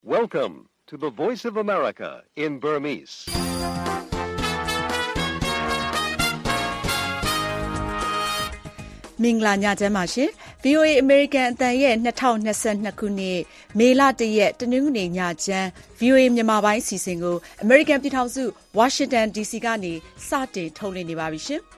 Welcome to the Voice of America in Burmese. ။မင်္ဂလာညချမ်းပါရှင်။ VOA American အသံရဲ့2022ခုနှစ်မေလ1ရက်တနင်္ဂနွေညချမ်း VOA မြန်မာပိုင်းအစီအစဉ်ကို American ပြည်ထောင်စု Washington DC ကနေစတင်ထုတ်လွှင့်နေပါပြီရှင်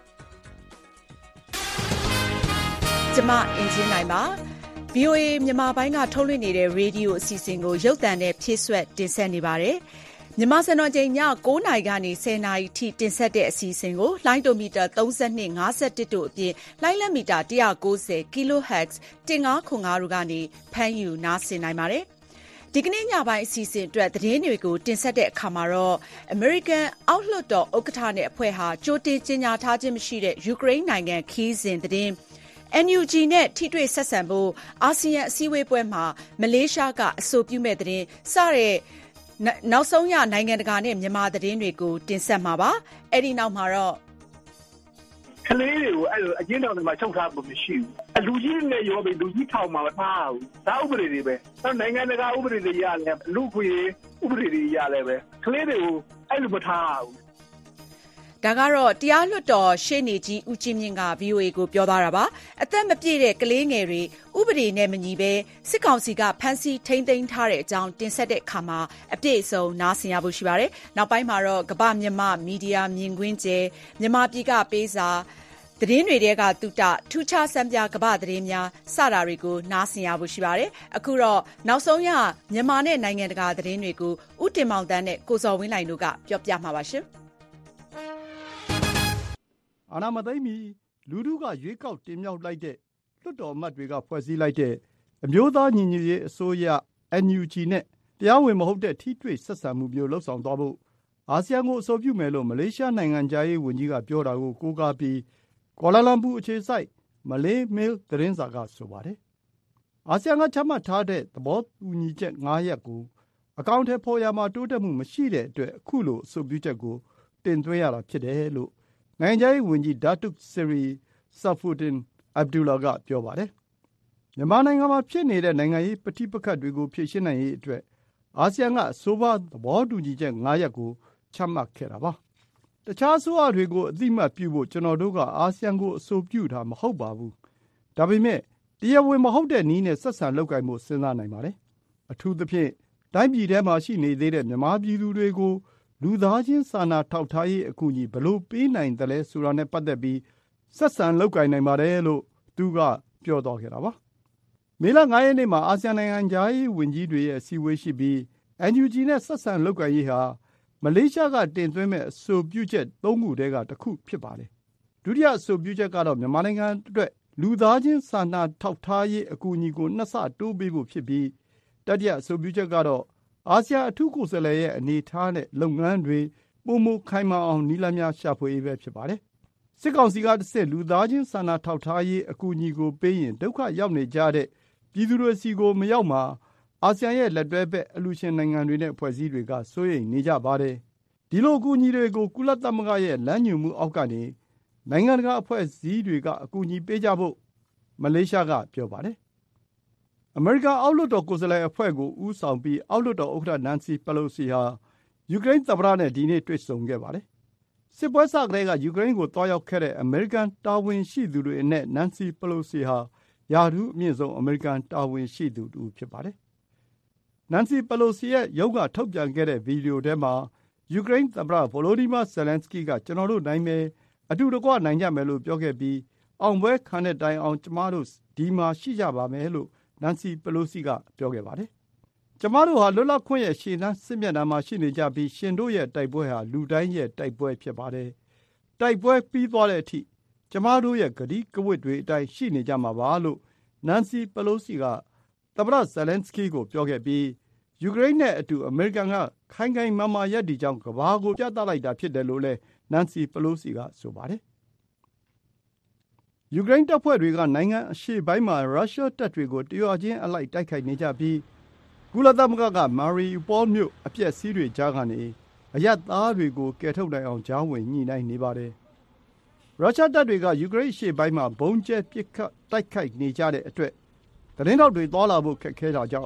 ။ကျွန်မအင်ဂျင်နိုင်ပါ။ VOA မြန်မာပိုင်းကထုတ်လွှင့်နေတဲ့ရေဒီယိုအစီအစဉ်ကိုရုပ်သံနဲ့ဖြည့်ဆွတ်တင်ဆက်နေပါတယ်။မြန်မာစံတော်ချိန်ည9:00နာရီကနေ10:00နာရီထိတင်ဆက်တဲ့အစီအစဉ်ကိုလိုင်းဒိုမီတာ32 51တို့အပြင်လိုင်းလက်မီတာ190 kHz 1505တို့ကနေဖမ်းယူနားဆင်နိုင်ပါတယ်။ဒီကနေ့ညပိုင်းအစီအစဉ်အတွက်သတင်းတွေကိုတင်ဆက်တဲ့အခါမှာတော့ American အောက်လွှတ်တော်ဥက္ကဋ္ဌနဲ့အဖွဲ့ဟာကြိုတင်ကြေညာထားခြင်းမရှိတဲ့ယူကရိန်းနိုင်ငံခီးစဉ်သတင်းNUG နဲ့ထိတွေ့ဆက်ဆံဖို့အာဆီယံအစည်းအဝေးပွဲမှာမလေးရှားကအဆိုပြုမဲ့သတင်းစတဲ့နောက်ဆုံးရနိုင်ငံတကာနဲ့မြန်မာသတင်းတွေကိုတင်ဆက်မှာပါ။အဲ့ဒီနောက်မှာတော့ကလေးတွေကိုအဲ့လိုအကျဉ်းထောင်တွေမှာချုပ်ထားဖို့မရှိဘူး။လူကြီးနဲ့ရောပဲလူကြီးထောင်မှာမထားဘူး။ဒါဥပဒေတွေပဲ။နိုင်ငံတကာဥပဒေတွေရတယ်လူခွေဥပဒေတွေရတယ်ပဲ။ကလေးတွေကိုအဲ့လိုမထားဘူး။ဒါကတော့တရားလွှတ်တော်ရှေ့နေကြီးဦးကြီးမြင့်က VOA ကိုပြောသွားတာပါ။အသက်မပြည့်တဲ့ကလေးငယ်တွေဥပဒေနဲ့မညီဘဲစစ်ကောင်စီကဖမ်းဆီးထိန်းသိမ်းထားတဲ့အကြောင်းတင်ဆက်တဲ့အခါမှာအပြည့်အစုံနားဆင်ရဖို့ရှိပါတယ်။နောက်ပိုင်းမှာတော့ကမ္ဘာမြန်မာမီဒီယာမြင်ကွင်းကျဲမြန်မာပြည်ကပေးစာသတင်းတွေကတူတာထူးခြားစံပြကမ္ဘာသတင်းများစတာတွေကိုနားဆင်ရဖို့ရှိပါတယ်။အခုတော့နောက်ဆုံးရမြန်မာနဲ့နိုင်ငံတကာသတင်းတွေကိုဦးတင်မောင်တန်းနဲ့ကိုစော်ဝင်းလိုင်တို့ကပြောပြမှာပါရှင်။အာဏာမသိမ်းမီလူထုကရွေးကောက်တင်မြှောက်လိုက်တဲ့လွှတ်တော်အမတ်တွေကဖွဲ့စည်းလိုက်တဲ့အမျိုးသားညီညွတ်ရေးအစိုးရ NUG နဲ့တရားဝင်မဟုတ်တဲ့ထိတွေ့ဆက်ဆံမှုမျိုးလှုပ်ဆောင်သွားဖို့အာဆီယံကိုအဆိုပြုမယ်လို့မလေးရှားနိုင်ငံသားရေးဝန်ကြီးကပြောတာကိုကိုးကားပြီးကွာလာလမ်ပူအခြေစိုက်မလေးမေးလ်သတင်းစာကဆိုပါတယ်။အာဆီယံကချမှတ်ထားတဲ့သဘောတူညီချက်9ရပ်ကိုအကောင့်ထဲပေါ်ရမှာတိုးတက်မှုမရှိတဲ့အတွက်အခုလိုအဆိုပြုချက်ကိုတင်သွင်းရတာဖြစ်တယ်လို့နိုင်ငံရေးဝန်ကြီးဒါတုတ်ဆီရီဆာဖူဒင်အဗ်ဒူလာကပြောပါတယ်။မြန်မာနိုင်ငံမှာဖြစ်နေတဲ့နိုင်ငံရေးပဋိပက္ခတွေကိုဖြေရှင်းနိုင်ရေးအတွက်အာဆီယံကအဆိုပါသဘောတူညီချက်9ရပ်ကိုချမှတ်ခဲ့တာပါ။တခြားအစိုးရတွေကိုအသိအမှတ်ပြုဖို့ကျွန်တော်တို့ကအာဆီယံကိုအဆိုပြုတာမဟုတ်ပါဘူး။ဒါပေမဲ့တရားဝင်မဟုတ်တဲ့နည်းနဲ့ဆက်ဆံလုပ်ကိုင်ဖို့စဉ်းစားနိုင်ပါတယ်။အထူးသဖြင့်တိုင်းပြည်ထဲမှာရှိနေသေးတဲ့မြန်မာပြည်သူတွေကိုလူသားချင်းစာနာထောက်ထားရေးအကူအညီဘယ်လိုပေးနိုင်သလဲဆိုတာနဲ့ပတ်သက်ပြီးဆက်ဆံလုပ်ကိုင်နိုင်ပါတယ်လို့သူကပြောသွားခဲ့တာပါ။မေလ9ရက်နေ့မှာအာဆီယံနိုင်ငံသားရေးဝန်ကြီးတွေရဲ့အစည်းအဝေးရှိပြီး NUG နဲ့ဆက်ဆံလုပ်ကိုင်ရေးဟာမလေးရှားကတင်သွင်းမဲ့အဆိုပြုချက်3ခုထဲကတစ်ခုဖြစ်ပါတယ်။ဒုတိယအဆိုပြုချက်ကတော့မြန်မာနိုင်ငံအတွက်လူသားချင်းစာနာထောက်ထားရေးအကူအညီကို2ဆတိုးပေးဖို့ဖြစ်ပြီးတတိယအဆိုပြုချက်ကတော့အာဆီယံအထူးကိုယ်စားလှယ်ရဲ့အနေအထားနဲ့လုပ်ငန်းတွေပုံမခိုင်မာအောင်နည်းလမ်းများရှာဖွေရေးပဲဖြစ်ပါတယ်။စစ်ကောင်စီကတစ်ဆင့်လူသားချင်းစာနာထောက်ထားရေးအကူအညီကိုပေးရင်ဒုက္ခရောက်နေကြတဲ့ပြည်သူတွေစီကိုမရောက်မှာအာဆီယံရဲ့လက်တွဲဘက်အလှူရှင်နိုင်ငံတွေနဲ့အဖွဲ့အစည်းတွေကစိုးရိမ်နေကြပါတယ်။ဒီလိုအကူအညီတွေကိုကုလသမဂ္ဂရဲ့လမ်းညွှန်မှုအောက်ကနေနိုင်ငံတကာအဖွဲ့အစည်းတွေကအကူအညီပေးကြဖို့မလေးရှားကပြောပါတယ်။အမေရိကန်အောက်လွှတ်တော်ကိုယ်စားလှယ်အဖွဲ့ကိုဦးဆောင်ပြီးအောက်လွှတ်တော်ဥက္ကဋ္ဌနန်စီပလိုစီဟာယူကရိန်းသမ္မတနဲ့ဒီနေ့တွေ့ဆုံခဲ့ပါတယ်။စစ်ပွဲစကတည်းကယူကရိန်းကိုတွားရောက်ခဲ့တဲ့အမေရိကန်တာဝန်ရှိသူတွေနဲ့နန်စီပလိုစီဟာယာထူးအမြင့်ဆုံးအမေရိကန်တာဝန်ရှိသူတူဖြစ်ပါတယ်။နန်စီပလိုစီရဲ့ရုံးကထုတ်ပြန်ခဲ့တဲ့ဗီဒီယိုထဲမှာယူကရိန်းသမ္မတဗိုလိုဒီမာဇယ်လန်စကီကကျွန်တော်တို့နိုင်မယ်အတူတကွနိုင်ကြမယ်လို့ပြောခဲ့ပြီးအောင်ပွဲခံတဲ့တိုင်အောင်ကျမတို့ဒီမှာရှိကြပါမယ်လို့နန်စီပလိုစီကပြောခဲ့ပါတယ်။ကျမတို့ဟာလွတ်လပ်ခွင့်ရဲ့ရှေ့တန်းစစ်မျက်နှာမှာရှိနေကြပြီးရှင်တို့ရဲ့တိုက်ပွဲဟာလူတိုင်းရဲ့တိုက်ပွဲဖြစ်ပါတယ်။တိုက်ပွဲပြီးသွားတဲ့အထိကျမတို့ရဲ့ဂတိကဝတ်တွေအတိုင်းရှိနေကြမှာပါလို့နန်စီပလိုစီကသမ္မတဇယ်လန်စကီကိုပြောခဲ့ပြီးယူကရိန်းနဲ့အတူအမေရိကန်ကခိုင်ခိုင်မာမာရပ်တည်ကြောင်းကမ္ဘာကိုပြသလိုက်တာဖြစ်တယ်လို့လည်းနန်စီပလိုစီကဆိုပါတယ်။ယူကရိန်းတပ်ဖွဲ့တွေကနိုင်ငံအရှေ့ပိုင်းမှာရုရှားတပ်တွေကိုတရွာချင်းအလိုက်တိုက်ခိုက်နေကြပြီးကုလသမဂ္ဂကမာရီယူပေါမြို့အပျက်စီးတွေကြားကနေအရပ်သားတွေကိုကယ်ထုတ်နိုင်အောင်ကြားဝင်ညှိနှိုင်းနေပါတယ်။ရုရှားတပ်တွေကယူကရိန်းအရှေ့ပိုင်းမှာဘုံကျဲပစ်ခတ်တိုက်ခိုက်နေကြတဲ့အတွက်သတင်းထောက်တွေသွားလာဖို့ခက်ခဲတာကြောင့်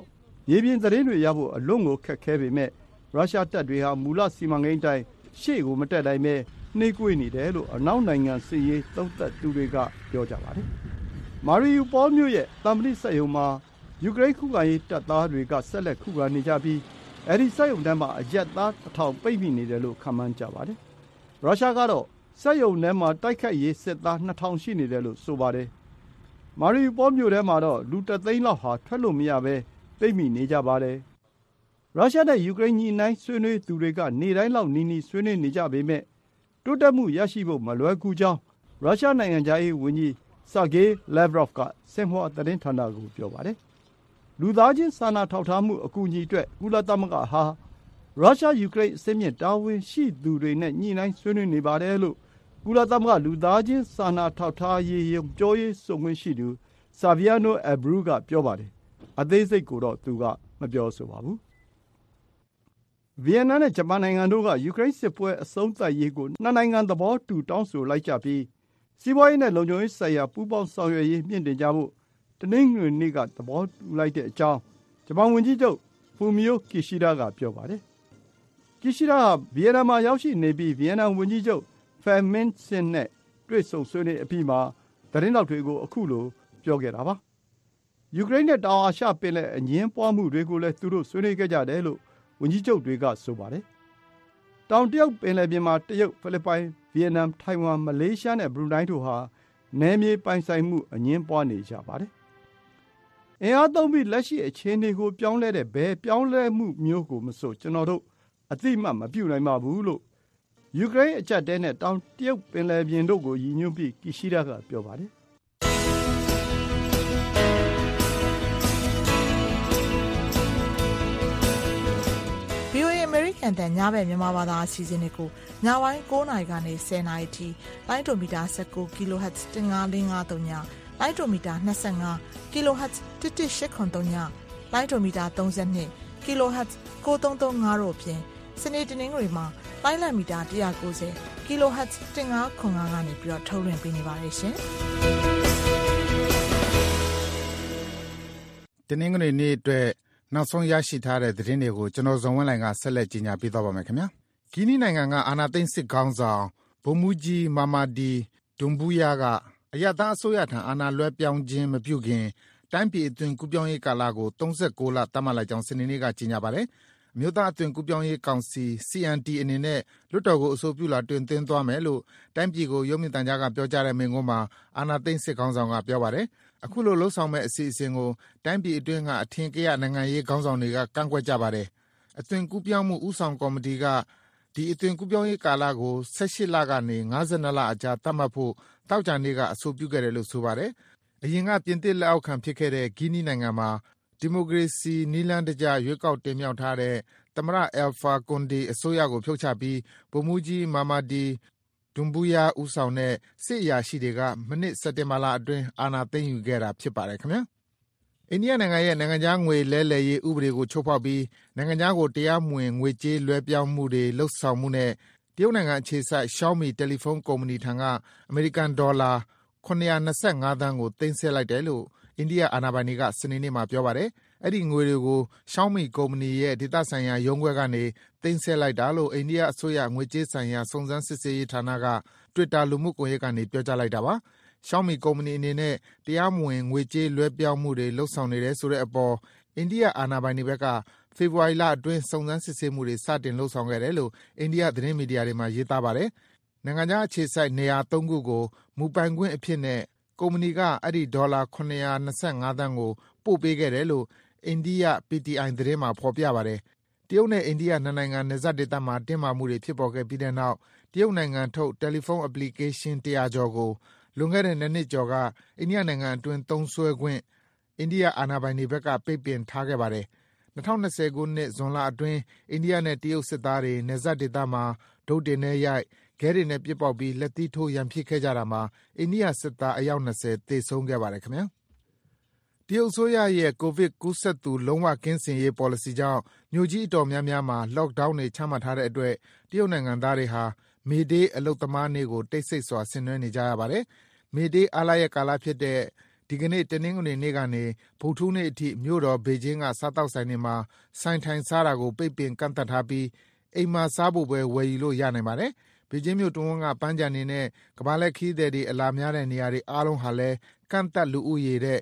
မြေပြင်သတင်းတွေရဖို့အလွန်ကိုခက်ခဲပေမဲ့ရုရှားတပ်တွေဟာမူလစီမံကိန်းတိုင်းရှေ့ကိုမတက်နိုင်ပဲနှေးကွေးနေတယ်လို့အနောက်နိုင်ငံစစ်ရေးသုံးသပ်သူတွေကပြောကြပါတယ်။မာရီယူပေါမြို့ရဲ့သံမဏိစက်ရုံမှာယူကရိန်းခုခံရေးတပ်သားတွေကဆက်လက်ခုခံနေကြပြီးအဲဒီစက်ရုံထဲမှာအရက်သား1000ပိတ်မိနေတယ်လို့ခန့်မှန်းကြပါတယ်။ရုရှားကတော့စက်ရုံထဲမှာတိုက်ခိုက်ရေးစစ်သား2000ရှိနေတယ်လို့ဆိုပါတယ်။မာရီယူပေါမြို့ထဲမှာတော့လူ3သိန်းလောက်ဟာထွက်လို့မရပဲပိတ်မိနေကြပါတယ်။ရုရှားနဲ့ယူကရိန်းညီနိုင်ဆွေးနွေးသူတွေကနေ့တိုင်းလောက်နီးနီးဆွေးနွေးနေကြပေမဲ့တိုးတက်မှုရရှိဖို့မလွယ်ကူကြောင်းရုရှားနိုင်ငံခြားရေးဝန်ကြီးဆာဂေးလက်ဗရော့ဗ်ကဆင်ဟွာသတင်းဌာနကိုပြောပါတယ်။လူသားချင်းစာနာထောက်ထားမှုအကူအညီအတွက်ကုလသမဂ္ဂဟာရုရှားယူကရိန်းအစင်းမြင့်တာဝန်ရှိသူတွေနဲ့ညှိနှိုင်းဆွေးနွေးနေပါတယ်လို့ကုလသမဂ္ဂလူသားချင်းစာနာထောက်ထားရေးရုံးပြောရေးဆိုခွင့်ရှိသူဆာဗီယာနိုအဘရူးကပြောပါတယ်။အသေးစိတ်ကိုတော့သူကမပြောဆိုပါဘူး။ဗီယက်နမ်နဲ့ဂျပန်နိုင်ငံတို့ကယူကရိန်းစစ်ပွဲအဆုံးသတ်ရေးကိုနှစ်နိုင်ငံသဘောတူတောင်းဆိုလိုက်ကြပြီးစီးပွားရေးနဲ့လုံခြုံရေးဆိုင်ရာပူးပေါင်းဆောင်ရွက်ရေးမြင့်တင်ကြဖို့တနင်္ဂနွေနေ့ကသဘောတူလိုက်တဲ့အကြောင်းဂျပန်ဝန်ကြီးချုပ်ဖူမီယိုကီရှိဒါကပြောပါတယ်။ကီရှိဒါဟာဗီယက်နမ်မှာရောက်ရှိနေပြီးဗီယက်နမ်ဝန်ကြီးချုပ်ဖန်မင်းဆင်နဲ့တွေ့ဆုံဆွေးနွေးအပြီးမှာသတင်းတော်တွေကိုအခုလိုပြောခဲ့တာပါ။ယူကရိန်းနဲ့တောင်အာရှပင်လယ်အငြင်းပွားမှုတွေကိုလည်းသူတို့ဆွေးနွေးခဲ့ကြတယ်လို့ဝန်ကြီးချုပ်တွေကဆိုပါတယ်။တောင်တရုတ်ပင်လယ်ပြင်မှာတရုတ်ဖိလစ်ပိုင်ဗီယက်နမ်ထိုင်ဝမ်မလေးရှားနဲ့ဘရူနိုင်းတို့ဟာနယ်မြေပိုင်ဆိုင်မှုအငြင်းပွားနေကြပါတယ်။အင်အားသုံးပြီးလက်ရှိအခြေအနေကိုပြောင်းလဲတဲ့ဘယ်ပြောင်းလဲမှုမျိုးကိုမဆိုကျွန်တော်တို့အသိမှတ်မပြုနိုင်ပါဘူးလို့ယူကရိန်းအကြပ်တဲနဲ့တောင်တရုတ်ပင်လယ်ပြင်တို့ကိုရည်ညွှန်းပြီးကီရှိဒါကပြောပါတယ်။ VOA အမေရိကန်တန်ညဘက်မြန်မာဘာသာအစီအစဉ်တွေကိုညပိုင်း9:00နာရီကနေ10:00နာရီထိလိုင်းဒိုမီတာ19 kHz 15553ညလိုင်းဒိုမီတာ25 kHz 11883ညလိုင်းဒိုမီတာ32 kHz 9335တို့အပြင်စနေတနင်္ဂနွေမှာလိုင်းလံမီတာ190 kHz 1505ကနေပြီးတော့ထုတ်လွှင့်ပေးနေပါတယ်ရှင်တနင်္ဂနွေနေ့အတွက်နောက်ဆုံးရရှိထားတဲ့သတင်းတွေကိုကျွန်တော်ဇော်ဝင်းလှိုင်ကဆက်လက်ကြီးညာပေးသွားပါမယ်ခင်ဗျာ။ဂီနီနိုင်ငံကအာဏာသိမ်းစစ်ခေါင်းဆောင်ဗိုလ်မှူးကြီးမာမာဒီဒွန်ဘူယာကအရပ်သားအစိုးရထံအာဏာလွှဲပြောင်းခြင်းမပြုခင်တိုင်းပြည်အတွင်းကူးပြောင်းရေးကာလကို39လသတ်မှတ်လိုက်ကြောင်းစနေနေ့ကကြေညာပါတယ်။အမျိုးသားအသွင်ကူးပြောင်းရေးကောင်စီ CNT အနေနဲ့လွှတ်တော်ကိုအဆိုပြုလာတွင်သွင်းသွားမယ်လို့တိုင်းပြည်ကိုရုပ်မြင်သံကြားကပြောကြားတဲ့မိန့်ခွန်းမှာအာဏာသိမ်းစစ်ခေါင်းဆောင်ကပြောပါတယ်။အခုလိုလှုပ်ဆောင်မဲ့အစီအစဉ်ကိုတိုင်းပြည်အတွင်းကအထင်ကရနိုင်ငံရေးခေါင်းဆောင်တွေကကန့်ကွက်ကြပါတယ်။အသွင်ကူးပြောင်းမှုဥဆောင်ကော်မတီကဒီအသွင်ကူးပြောင်းရေးကာလကို18လကနေ52လအကြားသတ်မှတ်ဖို့တောက်ကြနေ့ကအဆိုပြုခဲ့တယ်လို့ဆိုပါတယ်။အရင်ကပြင်သစ်လက်အောက်ခံဖြစ်ခဲ့တဲ့ဂီနီနိုင်ငံမှာဒီမိုကရေစီနည်းလမ်းတကျရွေးကောက်တင်မြှောက်ထားတဲ့သမ္မတအယ်ဖာကွန်ဒီအစိုးရကိုဖြုတ်ချပြီးဗိုလ်မှူးကြီးမာမာဒီဒွန်ဘူယာဦးဆောင်တဲ့စစ်အရာရှိတွေကမနှစ်စက်တင်ဘာလအတွင်းအာဏာသိမ်းယူခဲ့တာဖြစ်ပါတယ်ခင်ဗျာ။အိန္ဒိယနိုင်ငံရဲ့နိုင်ငံခြားငွေလဲလှယ်ရေးဥပဒေကိုချိုးဖောက်ပြီးနိုင်ငံခြားကိုတရားမဝင်ငွေကြေးလွှဲပြောင်းမှုတွေလှုပ်ဆောင်မှုနဲ့တရုတ်နိုင်ငံအခြေစိုက် Xiaomi တယ်လီဖုန်းကုမ္ပဏီထံကအမေရိကန်ဒေါ်လာ925သန်းကိုသိမ်းဆည်းလိုက်တယ်လို့အိန္ဒိယအာဏာပိုင်တွေကစနေနေ့မှာပြောပါတယ်။အဲဒီငွေတွေကို Xiaomi ကုမ္ပဏီရဲ့ဒေသဆိုင်ရာရုံးခွဲကနေသိမ်းဆည်းလိုက်တာလို့အိန္ဒိယအစိုးရငွေကြေးဆိုင်ရာစုံစမ်းစစ်ဆေးရေးဌာနက Twitter လူမှုကွန်ရက်ကနေပြောကြားလိုက်တာပါ။ Xiaomi ကုမ္ပဏီအနေနဲ့တရားမဝင်ငွေကြေးလွှဲပြောင်းမှုတွေလုပ်ဆောင်နေတယ်ဆိုတဲ့အပေါ်အိန္ဒိယအာဏာပိုင်တွေဘက်ကဖေဖော်ဝါရီလအတွင်းစုံစမ်းစစ်ဆေးမှုတွေစတင်လုပ်ဆောင်ခဲ့တယ်လို့အိန္ဒိယသတင်းမီဒီယာတွေမှာရေးသားပါတယ်။နိုင်ငံခြားအခြေစိုက်နေရာ3ခုကိုမူပိုင်ခွင့်အဖြစ်နဲ့ကုမ္ပဏီကအဲဒီဒေါ်လာ925သန်းကိုပို့ပေးခဲ့တယ်လို့အိန္ဒိယ PTI သတင်းမှာဖော်ပြပါတယ်။တရုတ်နဲ့အိန္ဒိယနှစ်နိုင်ငံနယ်စပ်ဒေသမှာတင်းမာမှုတွေဖြစ်ပေါ်ခဲ့ပြီးတဲ့နောက်တရုတ်နိုင်ငံထုတ်တယ်လီဖုန်း application 100ကျော်ကိုလွန်ခဲ့တဲ့2နှစ်ကျော်ကအိန္ဒိယနိုင်ငံအတွင်းသုံးစွဲခွင့်အိန္ဒိယအာဏာပိုင်တွေဘက်ကပိတ်ပင်ထားခဲ့ပါတယ်။2020ခုနှစ်ဇွန်လအတွင်းအိန္ဒိယနဲ့တရုတ်စစ်သားတွေနယ်စပ်ဒေသမှာဒုတ်တင်နဲ့ရိုက်ခဲတွေနဲ့ပစ်ပေါက်ပြီးလက်သီးထိုးရန်ဖြစ်ခဲ့ကြတာမှာအိန္ဒိယစစ်သားအယောက်20သေဆုံးခဲ့ပါတယ်ခင်ဗျာ။တရုတ်အစိုးရရဲ့ကိုဗစ်ကူးစက်သူလုံးဝကင်းစင်ရေးပေါ်လစီကြောင့်မြို့ကြီးအတော်များများမှာ Lockdown တွေချမှတ်ထားတဲ့အတွက်တရုတ်နိုင်ငံသားတွေဟာမေဒေးအလုပ်သမားနေ့ကိုတိတ်ဆိတ်စွာဆင်နွှဲနေကြရပါတယ်။ မေဒေးအားလပ်ရက်ကာလဖြစ်တဲ့ဒီကနေ့တနင်္ဂနွေနေ့ကနေဗုဒ္ဓဟူးနေ့အထိမြို့တော်ဘေကျင်းကစားတောက်ဆိုင်တွေမှာဆိုင်ထိုင်စားတာကိုပိတ်ပင်ကန့်သတ်ထားပြီးအိမ်မှာစားဖို့ပဲဝယ်ယူလို့ရနိုင်ပါတယ်။ဘေကျင်းမြို့တွင်းကပန်းခြံတွေနဲ့ကမ္ဘာလှည့်ခရီးသည်တွေအလာများတဲ့နေရာတွေအားလုံးဟာလည်းကန့်သတ်လူဦးရေတဲ့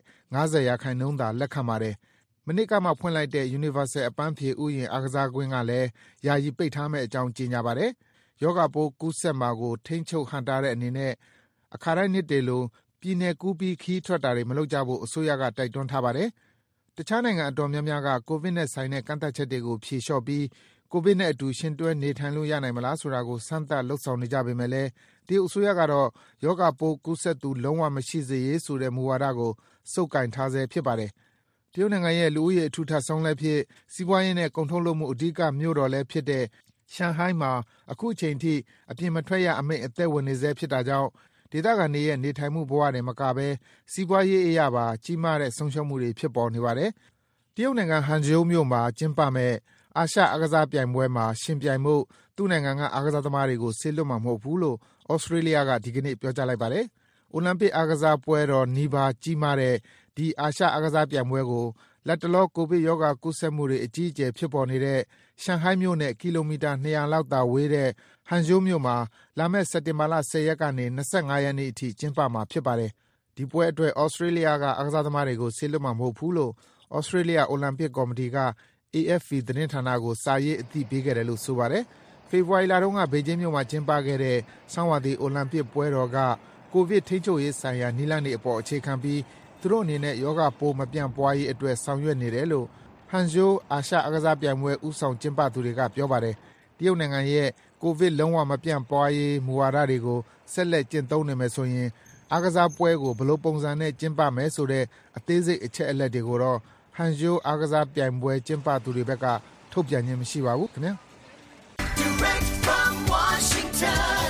50% သာလက်ခံပါတယ်။မနေ့ကမှဖွင့်လိုက်တဲ့ Universal အပန်းဖြေဥယျာဉ်အားကစားကွင်းကလည်းယာယီပိတ်ထားမယ့်အကြောင်းကြေညာပါတယ်။ရောဂါပိုးကူးစက်မှာကိုထိန်းချုပ်ဟန့်တားတဲ့အနေနဲ့အခါတိုင်းနှစ်တွေလိုပြည်နယ်ကူးပြီးခရီးထွက်တာတွေမလုပ်ကြဖို့အစိုးရကတိုက်တွန်းထားပါတယ်။တခြားနိုင်ငံအတော်များများကကိုဗစ်နဲ့ဆိုင်တဲ့ကန့်သတ်ချက်တွေကိုဖြေလျှော့ပြီးကိုဗစ်နဲ့အတူယှဉ်တွဲနေထိုင်လို့ရနိုင်မလားဆိုတာကိုစမ်းသပ်လုပ်ဆောင်နေကြပေမယ့်လည်းတရုတ်အစိုးရကတော့ရောဂါပိုးကူးစက်သူလုံးဝမရှိစေရေးဆိုတဲ့မူဝါဒကိုဆုပ်ကိုင်ထားဆဲဖြစ်ပါတယ်။တရုတ်နိုင်ငံရဲ့လူဦးရေအထူထပ်ဆုံးလည်းဖြစ်စီးပွားရေးနဲ့ကုန်ထုတ်လုပ်မှုအဓိကမြို့တော်လည်းဖြစ်တဲ့ရှန်ဟိုင်းမှာအခုအချိန်ထိအပြင်မထွက်ရအမိန့်အသက်ဝင်နေဆဲဖြစ်တာကြောင့်ဒေသခံတွေရဲ့နေထိုင်မှုဘဝတွေမကဘဲစီးပွားရေးအရာပါကြီးမားတဲ့ဆုံးရှုံးမှုတွေဖြစ်ပေါ်နေပါတယ်။တရုတ်နိုင်ငံဟန်ဂျိုးမြို့မှာကျင်းပမဲ့အာရှအားကစားပြိုင်ပွဲမှာရှင်ပြိုင်မှုသူ့နိုင်ငံကအားကစားသမားတွေကိုဆေးလွတ်မှာမဟုတ်ဘူးလို့ဩစတြေးလျကဒီကနေ့ပြောကြားလိုက်ပါတယ်။အိုလံပစ်အားကစားပွဲတော်နီးပါးကြီးမားတဲ့ဒီအာရှအားကစားပြိုင်ပွဲကိုလက်တလောကိုဗစ်ရောဂါကူးစက်မှုတွေအကြီးအကျယ်ဖြစ်ပေါ်နေတဲ့ရှန်ဟိုင်းမြို့နဲ့ကီလိုမီတာ200လောက်သာဝေးတဲ့ဟန်ဂျိုးမြို့မှာလာမယ့်စက်တင်ဘာလ10ရက်ကနေ25ရက်နေ့အထိကျင်းပမှာဖြစ်ပါတယ်။ဒီပွဲအတွက်ဩစတြေးလျကအားကစားသမားတွေကိုဆေးလွတ်မှာမဟုတ်ဘူးလို့ဩစတြေးလျအိုလံပစ်ကော်မတီက AFP သတင်းဌာနကိုစာရေးအသိပေးခဲ့တယ်လို့ဆိုပါတယ်။ဖေဖော်ဝါရီလတုန်းကဘေကျင်းမြို့မှာကျင်းပခဲ့တဲ့ဆောင်းရာသီအိုလံပစ်ပွဲတော်ကကိုဗစ်ထိန်းချုပ်ရေးဆိုင်ရာနည်းလမ်းတွေအပေါ်အခြေခံပြီးသူတို့အနေနဲ့ရောဂါပိုးမပြန့်ပွားရေးအတွက်ဆောင်ရွက်နေတယ်လို့ဟန်ဂျိုးအာရှအားကစားပြိုင်ပွဲဦးဆောင်ကျင်းပသူတွေကပြောပါတယ်။တရုတ်နိုင်ငံရဲ့ကိုဗစ်လုံးဝမပြန့်ပွားရေးမူဝါဒတွေကိုဆက်လက်ကျင့်သုံးနေမယ်ဆိုရင်အားကစားပွဲကိုဘယ်လိုပုံစံနဲ့ကျင်းပမယ်ဆိုတဲ့အသေးစိတ်အချက်အလက်တွေကိုတော့ဟန်ဂျိုးအားကစားပြိုင်ပွဲကျင်းပသူတွေဘက်ကထုတ်ပြန်ခြင်းမရှိပါဘူးခင်ဗျာ။ Direct from Washington,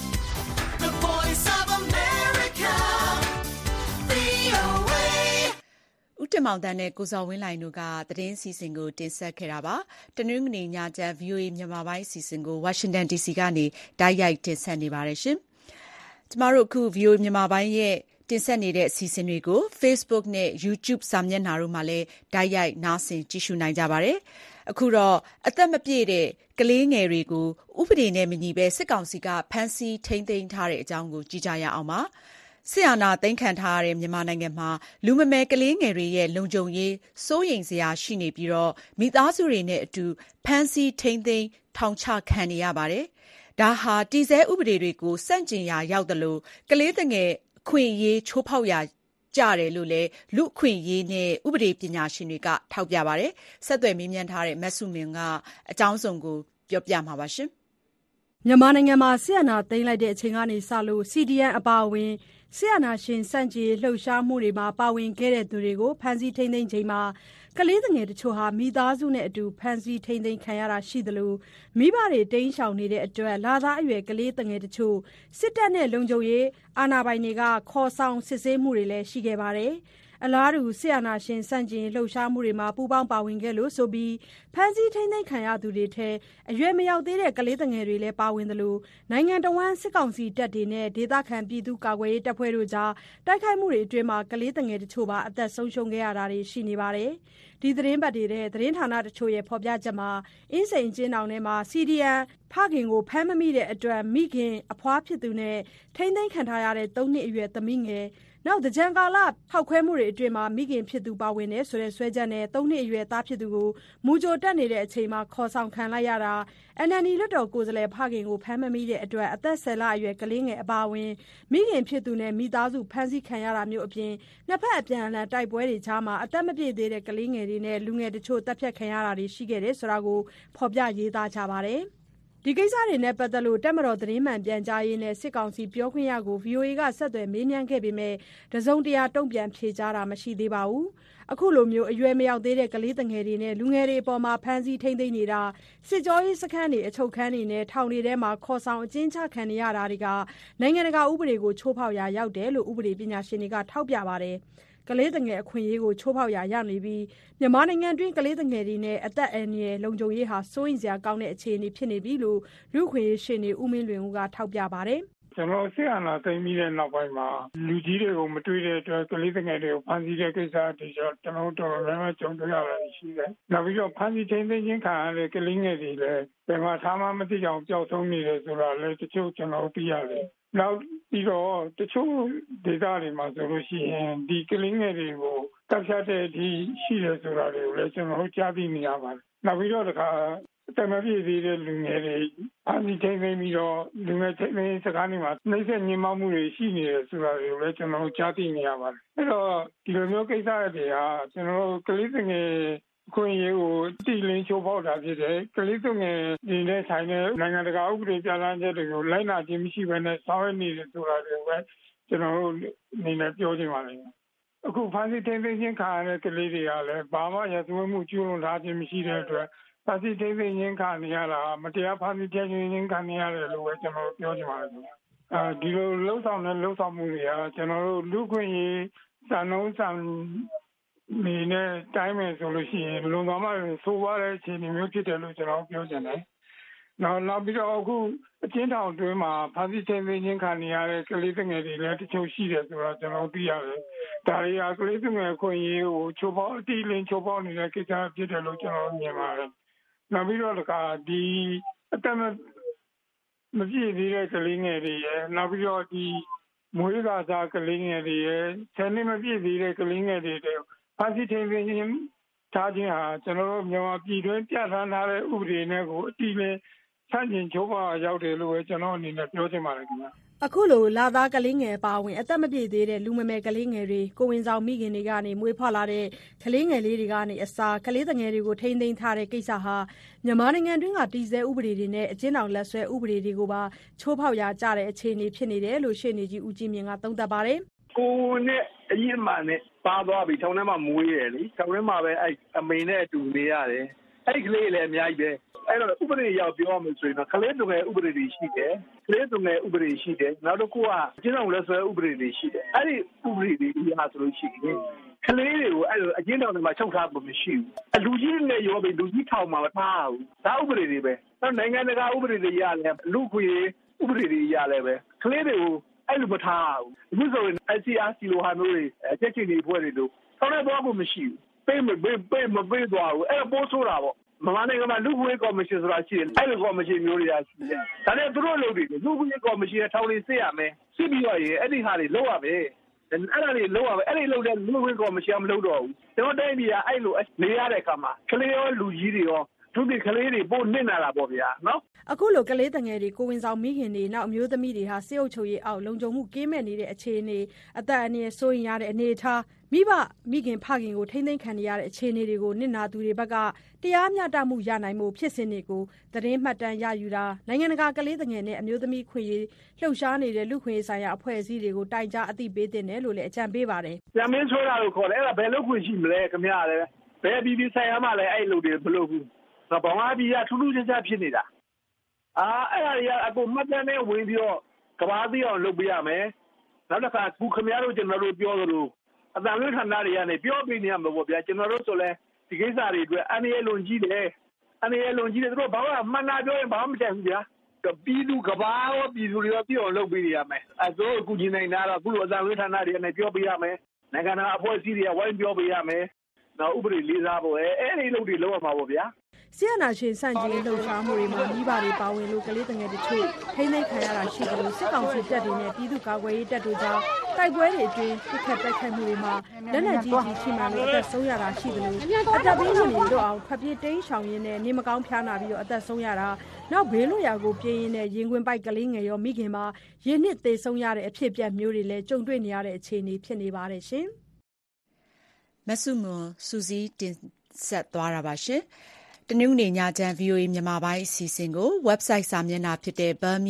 the voice of America, VOA ဦးတင်မောင်တန်းနဲ့ကိုဇော်ဝင်းလိုင်တို့ကသတင်းစီစဉ်ကိုတင်ဆက်ခဲ့တာပါ။တနင်္ဂနွေညချမ်း VOA မြန်မာပိုင်းစီစဉ်ကို Washington DC ကနေတိုက်ရိုက်တင်ဆက်နေပါတယ်ရှင်။ကျမတို့အခု VOA မြန်မာပိုင်းရဲ့တင်ဆက်နေတဲ့အစီအစဉ်တွေကို Facebook နဲ့ YouTube စာမျက်နှာတို့မှာလည်းတိုက်ရိုက်နားဆင်ကြည့်ရှုနိုင်ကြပါတယ်။အခုတော့အသက်မပြည့်တဲ့ကလေးငယ်တွေကိုဥပဒေနဲ့မညီဘဲစစ်ကောင်စီကဖမ်းဆီးထိန်းသိမ်းထားတဲ့အကြောင်းကိုကြည့်ကြရအောင်ပါ။စစ်အာဏာသိမ်းခံထားရတဲ့မြန်မာနိုင်ငံမှာလူမမယ်ကလေးငယ်တွေရဲ့လုံခြုံရေးစိုးရိမ်စရာရှိနေပြီးတော့မိသားစုတွေနဲ့အတူဖမ်းဆီးထိန်းသိမ်းထောင်ချခံနေရပါတယ်။ဒါဟာတည်ဆဲဥပဒေတွေကိုစန့်ကျင်ရာရောက်သလိုကလေးငယ်အခွင့်အရေးချိုးဖောက်ရာကြတယ်လို့လည်းလူအခွင့်အရေးနဲ့ဥပဒေပညာရှင်တွေကထောက်ပြပါတယ်။ဆက်သွယ်မေးမြန်းထားတဲ့မဆုမွန်ကအကြောင်းစုံကိုပြောပြမှာပါရှင်။မြန်မာနိုင်ငံမှာစစ်အာဏာသိမ်းလိုက်တဲ့အချိန်ကနေစလို့ CDN အပါအဝင်စစ်အာဏာရှင်စန့်ကျင်လှုပ်ရှားမှုတွေမှာပါဝင်ခဲ့တဲ့သူတွေကိုဖမ်းဆီးထိန်းသိမ်းချိန်မှာကလေးငယ်တချို့ဟာမိသားစုနဲ့အတူဖမ်းဆီးထိန်းသိမ်းခံရတာရှိသလိုမိဘတွေတိမ်းရှောင်နေတဲ့အတွက်လသားအရွယ်ကလေးငယ်တချို့စစ်တပ်နဲ့လုံခြုံရေးအာဏာပိုင်တွေကခေါ်ဆောင်စစ်ဆေးမှုတွေလည်းရှိခဲ့ပါတယ်။အလားတူစစ်အာဏာရှင်စန့်ကျင်လှုပ်ရှားမှုတွေမှာပူးပေါင်းပါဝင်ခဲ့လို့ဆိုပြီးဖမ်းဆီးထိန်းသိမ်းခံရသူတွေထဲအရွယ်မရောက်သေးတဲ့ကလေးငယ်တွေလည်းပါဝင်သလိုနိုင်ငံတော်ဝန်စစ်ကောင်စီတပ်တွေနဲ့ဒေသခံပြည်သူကာကွယ်ရေးတပ်ဖွဲ့တို့ကြားတိုက်ခိုက်မှုတွေအတွင်းမှာကလေးငယ်တချို့ပါအသက်ဆုံးရှုံးခဲ့ရတာတွေရှိနေပါတယ်။ဒီသတင်းပတ်တွေတဲ့သတင်းဌာနတချို့ရဲ့ဖော်ပြချက်မှာအင်းစိန်ကျင်းတောင်ထဲမှာ CDN ဖခင်ကိုဖမ်းမမိတဲ့အတွက်မိခင်အဖွားဖြစ်သူနဲ့ထိန်းသိမ်းခံထားရတဲ့3နှစ်အရွယ်သမီးငယ်နောက်တကြံကာလဖောက်ခွဲမှုတွေအတွင်းမှာမိခင်ဖြစ်သူပါဝင်တယ်ဆိုတဲ့ဆွဲချက်နဲ့3နှစ်အရွယ်သားဖြစ်သူကိုမူကြိုတက်နေတဲ့အချိန်မှာခေါ်ဆောင်ခံလိုက်ရတာ NLD လွှတ်တော်ကိုယ်စားလှယ်ဖခင်ကိုဖမ်းမမိတဲ့အတွက်အသက်10လအရွယ်ကလေးငယ်အပါအဝင်မိခင်ဖြစ်သူနဲ့မိသားစုဖမ်းဆီးခံရတာမျိုးအပြင်နှစ်ဖက်အပြန်အလှန်တိုက်ပွဲတွေကြားမှာအသက်မပြည့်သေးတဲ့ကလေးငယ်တွေနဲ့လူငယ်တချို့တပ်ဖြတ်ခံရတာတွေရှိခဲ့တယ်ဆိုတာကိုဖော်ပြရေးသားကြပါတယ်ဒီကိစ္စတွေနဲ့ပတ်သက်လို့တပ်မတော်သတင်းမှန်ပြန်ကြားရေးနဲ့စစ်ကောင်စီပြောခွင့်ရကို VOA ကဆက်သွယ်မေးမြန်းခဲ့ပေမဲ့တစုံတရာတုံ့ပြန်ဖြေကြားတာမရှိသေးပါဘူး။အခုလိုမျိုးအရွယ်မရောက်သေးတဲ့ကလေးငယ်တွေနဲ့လူငယ်တွေအပေါ်မှာဖမ်းဆီးထိန်းသိမ်းနေတာစစ်ကြောရေးစခန်းတွေအချုပ်ခန်းတွေနဲ့ထောင်တွေထဲမှာခေါ်ဆောင်အကျဉ်းချခံနေရတာတွေကနိုင်ငံတကာဥပဒေကိုချိုးဖောက်ရာရောက်တယ်လို့ဥပဒေပညာရှင်တွေကထောက်ပြပါတယ်။ကလေးငယ်အခွင့်အရေးကိုချိုးဖောက်ရာရောက်နေပြီးမြန်မာနိုင်ငံတွင်းကလေးငယ်တွေနဲ့အသက်အန္တရာယ်လုံခြုံရေးဟာစိုးရိမ်စရာကောင်းတဲ့အခြေအနေဖြစ်နေပြီလို့လူ့အခွင့်အရေးရှေ့နေဦးမင်းလွင်ဦးကထောက်ပြပါတယ်ကျွန်တော်ဆရာနာသိပြီးတဲ့နောက်ပိုင်းမှာလူကြီးတွေကိုမတွေ့တဲ့အတွက်ကလေးငယ်တွေကိုဖမ်းဆီးတဲ့ကိစ္စတွေကျွန်တော်တို့တော်တော်များများကြုံတွေ့ရတာရှိတယ်။နောက်ပြီးတော့ဖမ်းဆီးထိန်းသိမ်းခြင်းခံရတဲ့ကလေးငယ်တွေလည်းဘယ်မှာထားမှမသိအောင်ပျောက်ဆုံးနေတယ်ဆိုတာလည်းတချို့ကျွန်တော်သိရတယ်။နောက်ပြီးတော့တချို့ဒေသတွေမှာဆိုလို့ရှိရင်ဒီကလေးငယ်တွေကိုတပ်ဖြတ်တဲ့အထိရှိတယ်ဆိုတာတွေကိုလည်းကျွန်တော်တို့ကြားသိနေရပါတယ်။နောက်ပြီးတော့တခါတမပြေးသေးတဲ့လူငယ်တွေအမိထိန်သိမ်းပြီးတော့လူငယ်ထိန်သိမ်းစကားတွေမှာနှိမ့်ဆက်ညှဉ်းပန်းမှုတွေရှိနေတယ်ဆိုတာတွေကိုလည်းကျွန်တော်ကြားသိနေရပါတယ်။အဲ့တော့ဒီလိုမျိုးကိစ္စတွေကကျွန်တော်ကလေးငယ်ခွင့်ရေးကိုတိလင်းချိုးဖောက်တာဖြစ်တယ်။ကလေးငယ်ဒီနဲ့ဆိုင်တဲ့နိုင်ငံတကာဥပဒေပြဋ္ဌာန်းချက်တွေကိုလိုက်နာခြင်းမရှိဘဲနဲ့ဆောင်ရွက်နေတယ်ဆိုတာတွေကိုပဲကျွန်တော်တို့အနေနဲ့ပြောချင်ပါတယ်။အခုဖန်ဆီးထိန်းသိမ်းခြင်းခံရတဲ့ကလေးတွေကလည်းဘာမှရသွေးမှုကျူးလွန်ထားခြင်းမရှိတဲ့အတွက်ဖန်ဆီးထိန်းသိမ်းခြင်းခံရတာမတရားဖန်ဆီးထိန်းသိမ်းခြင်းခံရတယ်လို့ပဲကျွန်တော်ပြောချင်ပါတယ်။ဒီလိုလှုပ်ဆောင်တဲ့လှုပ်ဆောင်မှုတွေကကျွန်တော်တို့လူခွင့်ရေးစံနှုန်းစံနေနဲ့တိုင်းမယ်ဆိုလို့ရှိရင်လုံသွားမှဆိုးရတဲ့အခြေအနေမျိုးဖြစ်တယ်လို့ကျွန်တော်ပြောချင်တယ်။နောက်ပြီးတော့အခုအချင်းထောင်အတွင်းမှာဖန်ဆီးထိန်းသိမ်းခြင်းခံရတဲ့ကလေးငယ်တွေလည်းတချို့ရှိတယ်ဆိုတော့ကျွန်တော်သိရတယ်။ဒါတွေကကလေးငယ်ခွင့်ရေးကိုချိုးဖောက်အတိအလင်းချိုးဖောက်နေတဲ့ကိစ္စဖြစ်တယ်လို့ကျွန်တော်မြင်ပါတယ်။နောက်ပြီးတော့ဒီအသက်မပြည့်သေးတဲ့ကလေးငယ်တွေရယ်နောက်ပြီးတော့ဒီမွေးစားကလေးငယ်တွေရယ်ဆယ်နှစ်မပြည့်သေးတဲ့ကလေးငယ်တွေဖန်ဆီးထိန်းသိမ်းခြင်းထားခြင်းဟာကျွန်တော်တို့မြန်မာပြည်တွင်းပြဋ္ဌာန်းထားတဲ့ဥပဒေနဲ့ကိုအတိအလင်းဆန့်ကျင်ချိုးဖောက်ရောက်တယ်လို့ပဲကျွန်တော်အနေနဲ့ပြောချင်ပါတယ်ခင်ဗျာ။အခုလိုလာသားကလေးငယ်ပါဝင်အသက်မပြည့်သေးတဲ့လူမမယ်ကလေးငယ်တွေကိုဝင်ဆောင်မိခင်တွေကနေမွေးဖွားလာတဲ့ကလေးငယ်လေးတွေကနေအစာကလေးငယ်တွေကိုထိန်းသိမ်းထားတဲ့ကိစ္စဟာမြန်မာနိုင်ငံတွင်းကတည်ဆဲဥပဒေတွေနဲ့အကျဉ်းထောင်လက်ဆွဲဥပဒေတွေကိုပါချိုးဖောက်ရာကြတဲ့အခြေအနေဖြစ်နေတယ်လို့ရှေ့နေကြီးဦးကြီးမြင့်ကသုံးသပ်ပါတယ်။ကိုနဲ့အရင်မှနဲ့ပါသွားပြီထောင်ထဲမှာမွေးရလေထောင်ထဲမှာပဲအဲ့အမေနဲ့အတူနေရတယ်အဲ့ဒီကလေးလည်းအများကြီးပဲအဲ့တော့ဥပဒေရောက်ပြောမှဆိုရင်တော့ကလေးတွေဥပဒေတွေရှိတယ်ကလေးတွေဥပဒေရှိတယ်နောက်တစ်ခုကကျင်းအောင်လက်ဆွဲဥပဒေတွေရှိတယ်အဲ့ဒီဥပဒေတွေအရာဆိုလို့ရှိရင်ကလေးတွေကိုအဲ့လိုအကျဉ်းတော်တွေမှာချုပ်ထားဖို့မရှိဘူးအလူကြီးနဲ့ရောပဲလူကြီးထောင်မှာမထားဘူးဒါဥပဒေတွေပဲနောက်နိုင်ငံတကာဥပဒေတွေရလဲလူခွေဥပဒေတွေရလဲပဲကလေးတွေကိုအဲ့လိုမထားဘူးအခုဆိုရင် ICRC လိုဟာမျိုးတွေချက်ချင်းတွေဖွဲ့တွေတို့ထောင်ထဲသွားဖို့မရှိဘူးပေးမပေးသွားဘူးအဲ့ပိုးဆိုးတာပေါ့မြန်မာနိုင်ငံမှာလူ့ခွေကော်မရှင်ဆိုတာရှိတယ်အဲ့လိုကော်မရှင်မျိုးတွေကရှိတယ်ဒါနဲ့သူတို့လုပ်တယ်လူ့ခွေကော်မရှင်ထောင်လေးစစ်ရမယ်စစ်ပြီးတော့ရင်အဲ့ဒီဟာတွေလုပ်ရမယ်အဲ့ဒါတွေလုပ်ရမယ်အဲ့ဒီလုပ်တဲ့လူ့ခွေကော်မရှင်မလုပ်တော့ဘူးကျွန်တော်တိုင်းပြည်ကအဲ့လိုနေရတဲ့အခါမှာကလေးရောလူကြီးတွေရောသူတွေကလေးတွေပို့နစ်နာတာပေါ့ဗျာနော်အခုလိုကလေးငယ်တွေကိုဝင်ဆောင်မိခင်တွေနောက်အမျိုးသမီးတွေဟာစစ်အုပ်ချုပ်ရေးအောက်လုံခြုံမှုကင်းမဲ့နေတဲ့အခြေအနေအသက်အန္တရာယ်စိုးရိမ်ရတဲ့အနေအထားမိခင်ဖခင်ကိုထိမ့်သိမ်းခံရတဲ့အခြေအနေတွေကိုနစ်နာသူတွေဘက်ကတရားမျှတမှုရနိုင်မှုဖြစ်စဉ်တွေကိုသတင်းမှတ်တမ်းရယူတာနိုင်ငံတကာကလေးငယ်နဲ့အမျိုးသမီးခွင့်ရေးလှုပ်ရှားနေတဲ့လူခွင့်ရေးဆိုင်ရာအဖွဲ့အစည်းတွေကိုတိုင်ကြားအသိပေးတင်တယ်လို့လည်းအကြံပေးပါတယ်။ပြန်မင်းဆိုတာလို့ခေါ်တယ်အဲ့ဒါဘယ်လို့ခွင့်ရှိမလဲခင်ဗျာလည်းဘယ်ပြည်ဆိုင်ရာမှလည်းအဲ့လိုတွေမလုပ်ဘူး။ဘာမှပြည်ကထူးထူးခြားခြားဖြစ်နေတာ။အဲ့ဒါတွေကအကုန်မှတ်တမ်းနဲ့ဝင်ပြီးတော့ကဘာသိအောင်လုပ်ပေးရမယ်။နောက်တစ်ခါခုခင်ဗျားတို့ကျွန်တော်တို့ပြောသလိုအတန်လွှင့်ဌာနတွေကနေပြောပြနေရမှာပေါ့ဗျာကျွန်တော်တို့ဆိုလဲဒီကိစ္စတွေအတွက်အန္တရာယ်လွန်ကြီးတယ်သူတို့ဘာမှမှန်တာပြောရင်ဘာမှမကြိုက်ဘူးဗျာပြည်သူကဘာရောပြည်သူတွေရောပြောအောင်လုပ်ပေးရမယ်အဲဆိုအခုညီနိုင်တာတော့အခုလိုအတန်လွှင့်ဌာနတွေကနေပြောပြရမယ်နိုင်ငံတော်အဖွဲ့အစည်းတွေကဝိုင်းပြောပြရမယ်နောက်ဥပဒေလေးစားဖို့အဲ့ဒီလုပ်တွေလုပ်ရမှာပေါ့ဗျာဆီယနာရှင်စန့်ကျင်လှုပ်ရှားမှုတွေမှာမိဘတွေပါဝင်လို့ကလေးငယ်တချို့ထိမ့်သိမ်းခံရတာရှိတယ်လို့စစ်ကောင်စီတပ်တွေနဲ့ပြည်သူ့ကာကွယ်ရေးတပ်တို့ကြောင့်တိုက်ပွဲတွေအတွင်းပြစ်ခတ်တိုက်ခိုက်မှုတွေမှာလက်နက်ကြီးထိမှန်လို့အသက်ဆုံးရတာရှိတယ်လို့အသက်ဘေးရှင်တွေတို့အောင်ဖပြစ်တိန်းရှောင်ရင်းနဲ့နေမကောင်းဖျားနာပြီးတော့အသက်ဆုံးရတာနောက်ဘေးလွတ်ရာကိုပြေးရင်းနဲ့ရင်ခွင်ပိုက်ကလေးငယ်ရောမိခင်မှာရင်နှစ်သေဆုံးရတဲ့အဖြစ်အပျက်မျိုးတွေလည်းကြုံတွေ့နေရတဲ့အခြေအနေဖြစ်နေပါတယ်ရှင်မဆုမွန်စူးစီးတင်ဆက်သွားတာပါရှင်တနင်္ဂနွေညချမ်း VOA မြန်မာပိုင်းအစီအစဉ်ကို website စာမျက်နှာဖြစ်တဲ့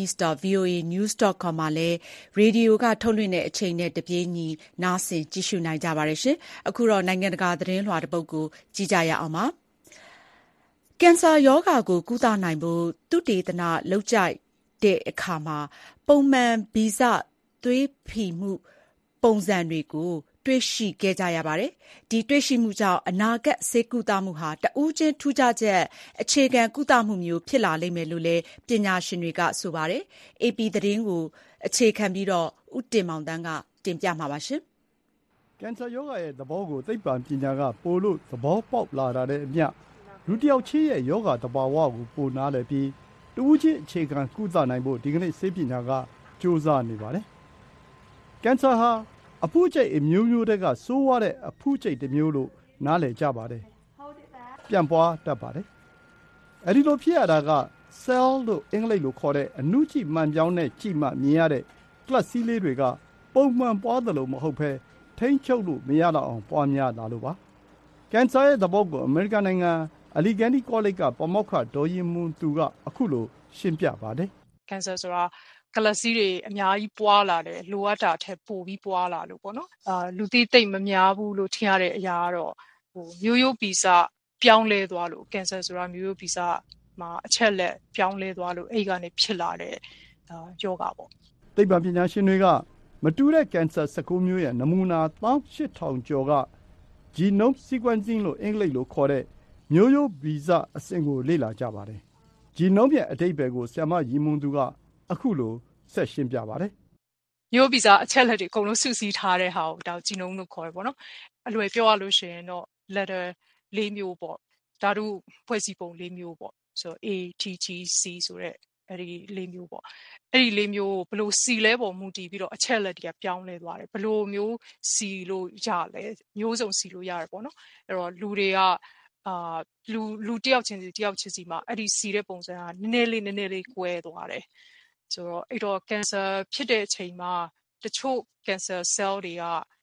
burmese.voanews.com မှာလည်းရေဒီယိုကထုတ်လွှင့်တဲ့အချိန်နဲ့တပြေးညီနားဆင်ကြည့်ရှုနိုင်ကြပါတယ်ရှင်။အခုတော့နိုင်ငံတကာသတင်းလွှာတစ်ပုဒ်ကိုကြည့်ကြရအောင်ပါ။ကင်ဆာရောဂါကိုကုသနိုင်ဖို့သုတေသနလုပ်ကြတဲ့အခါမှာပုံမှန်ဗီဇသွေးဖီမှုပုံစံတွေကိုတွေ့ရှိခဲ့ကြရပါတယ်။ဒီတွေ့ရှိမှုကြောင့်အနာဂတ်ဆေးကုသမှုဟာတဦးချင်းထူးခြားချက်အခြေခံကုသမှုမျိုးဖြစ်လာလိမ့်မယ်လို့လည်းပညာရှင်တွေကဆိုပါတယ်။ AP သတင်းကိုအခြေခံပြီးတော့ဦးတင်မောင်တန်းကတင်ပြမှာပါရှင်။ကင်ဆာရောဂါရဲ့သဘောကိုသိပ္ပံပညာကပိုလို့သဘောပေါက်လာတာနဲ့အမျှလူတစ်ယောက်ချင်းရဲ့ယောဂသဘာဝကိုပိုနားလည်ပြီးတဦးချင်းအခြေခံကုသနိုင်ဖို့ဒီကနေ့ဆေးပညာကကြိုးစားနေပါတယ်။ကင်ဆာဟာအဖုအကျိတ်အမျိုးမျိုးတွေကဆိုးဝါးတဲ့အဖုအကျိတ်တစ်မျိုးလို့နားလည်ကြပါတယ်။ပြန့်ပွားတတ်ပါတယ်။အဲဒီလိုဖြစ်ရတာက cell လို့အင်္ဂလိပ်လိုခေါ်တဲ့အနုကြည့်မှန်ပြောင်းနဲ့ကြည့်မှမြင်ရတဲ့ကလပ်စည်းလေးတွေကပုံမှန်ပွားသလိုမဟုတ်ဘဲထိန်းချုပ်လို့မရတော့အောင်ပွားများလာလို့ပါ။ကင်ဆာရဲ့သဘောကိုအမေရိကန်နိုင်ငံအလီဂန်နီကောလိပ်ကပါမောက္ခဒေါ်ရင်မွန်သူကအခုလိုရှင်းပြပါတယ်။ကင်ဆာဆိုတာကလပ်စည်းတွေအများကြီးပွားလာတယ်လိုအပ်တာထက်ပိုပြီးပွားလာလို့ပေါ့နော်လူသိသိမများဘူးလို့ထင်ရတဲ့အရာကတော့မျိုးရိုးဗီဇပြောင်းလဲသွားလို့ကင်ဆာဆိုတာမျိုးရိုးဗီဇမှာအချက်လက်ပြောင်းလဲသွားလို့အဲ့ကနေဖြစ်လာတဲ့ယောဂပေါ့သိပ္ပံပညာရှင်တွေကမတူတဲ့ကင်ဆာ19မျိုးရဲ့နမူနာ18000ကျော်က genome sequencing လို့အင်္ဂလိပ်လိုခေါ်တဲ့မျိုးရိုးဗီဇအဆင့်ကိုလေ့လာကြပါတယ်။ genome ရဲ့အဓိပ္ပာယ်ကိုဆရာမရီမွန်သူကအခုလိုဆက်ရှင်းပြပါတယ်။မျိုးဗီဇအချက်လက်တွေအကုန်လုံးစုစည်းထားတဲ့ဟာကိုဒါ genome လို့ခေါ်ရပေါ့နော်။အလွယ်ပြောရလို့ရှိရင်တော့ letter ၄မျိုးပေါ့။ဓာတုဖွဲ့စည်းပုံ၄မျိုးပေါ့။ဆို A T G C ဆိုတဲ့အဲ့ဒီ၄မျိုးပေါ့။အဲ့ဒီ၄မျိုးဘယ်လိုစီလဲပေါ်မူတည်ပြီးတော့အချက်လက်တွေကပြောင်းလဲသွားတယ်။ဘယ်လိုမျိုးစီလို့ရလဲ။မျိုးစုံစီလို့ရတယ်ပေါ့နော်။အဲ့တော့လူတွေကလူတယောက်ချင်းစီမှာအဲ့ဒီစီတဲ့ပုံစံကနည်းနည်းလေးကွဲသွားတယ်ဆိုတော့အဲ့တော့ကင်ဆာဖြစ်တဲ့အချိန်မှာတချို့ကင်ဆာ cell တွေက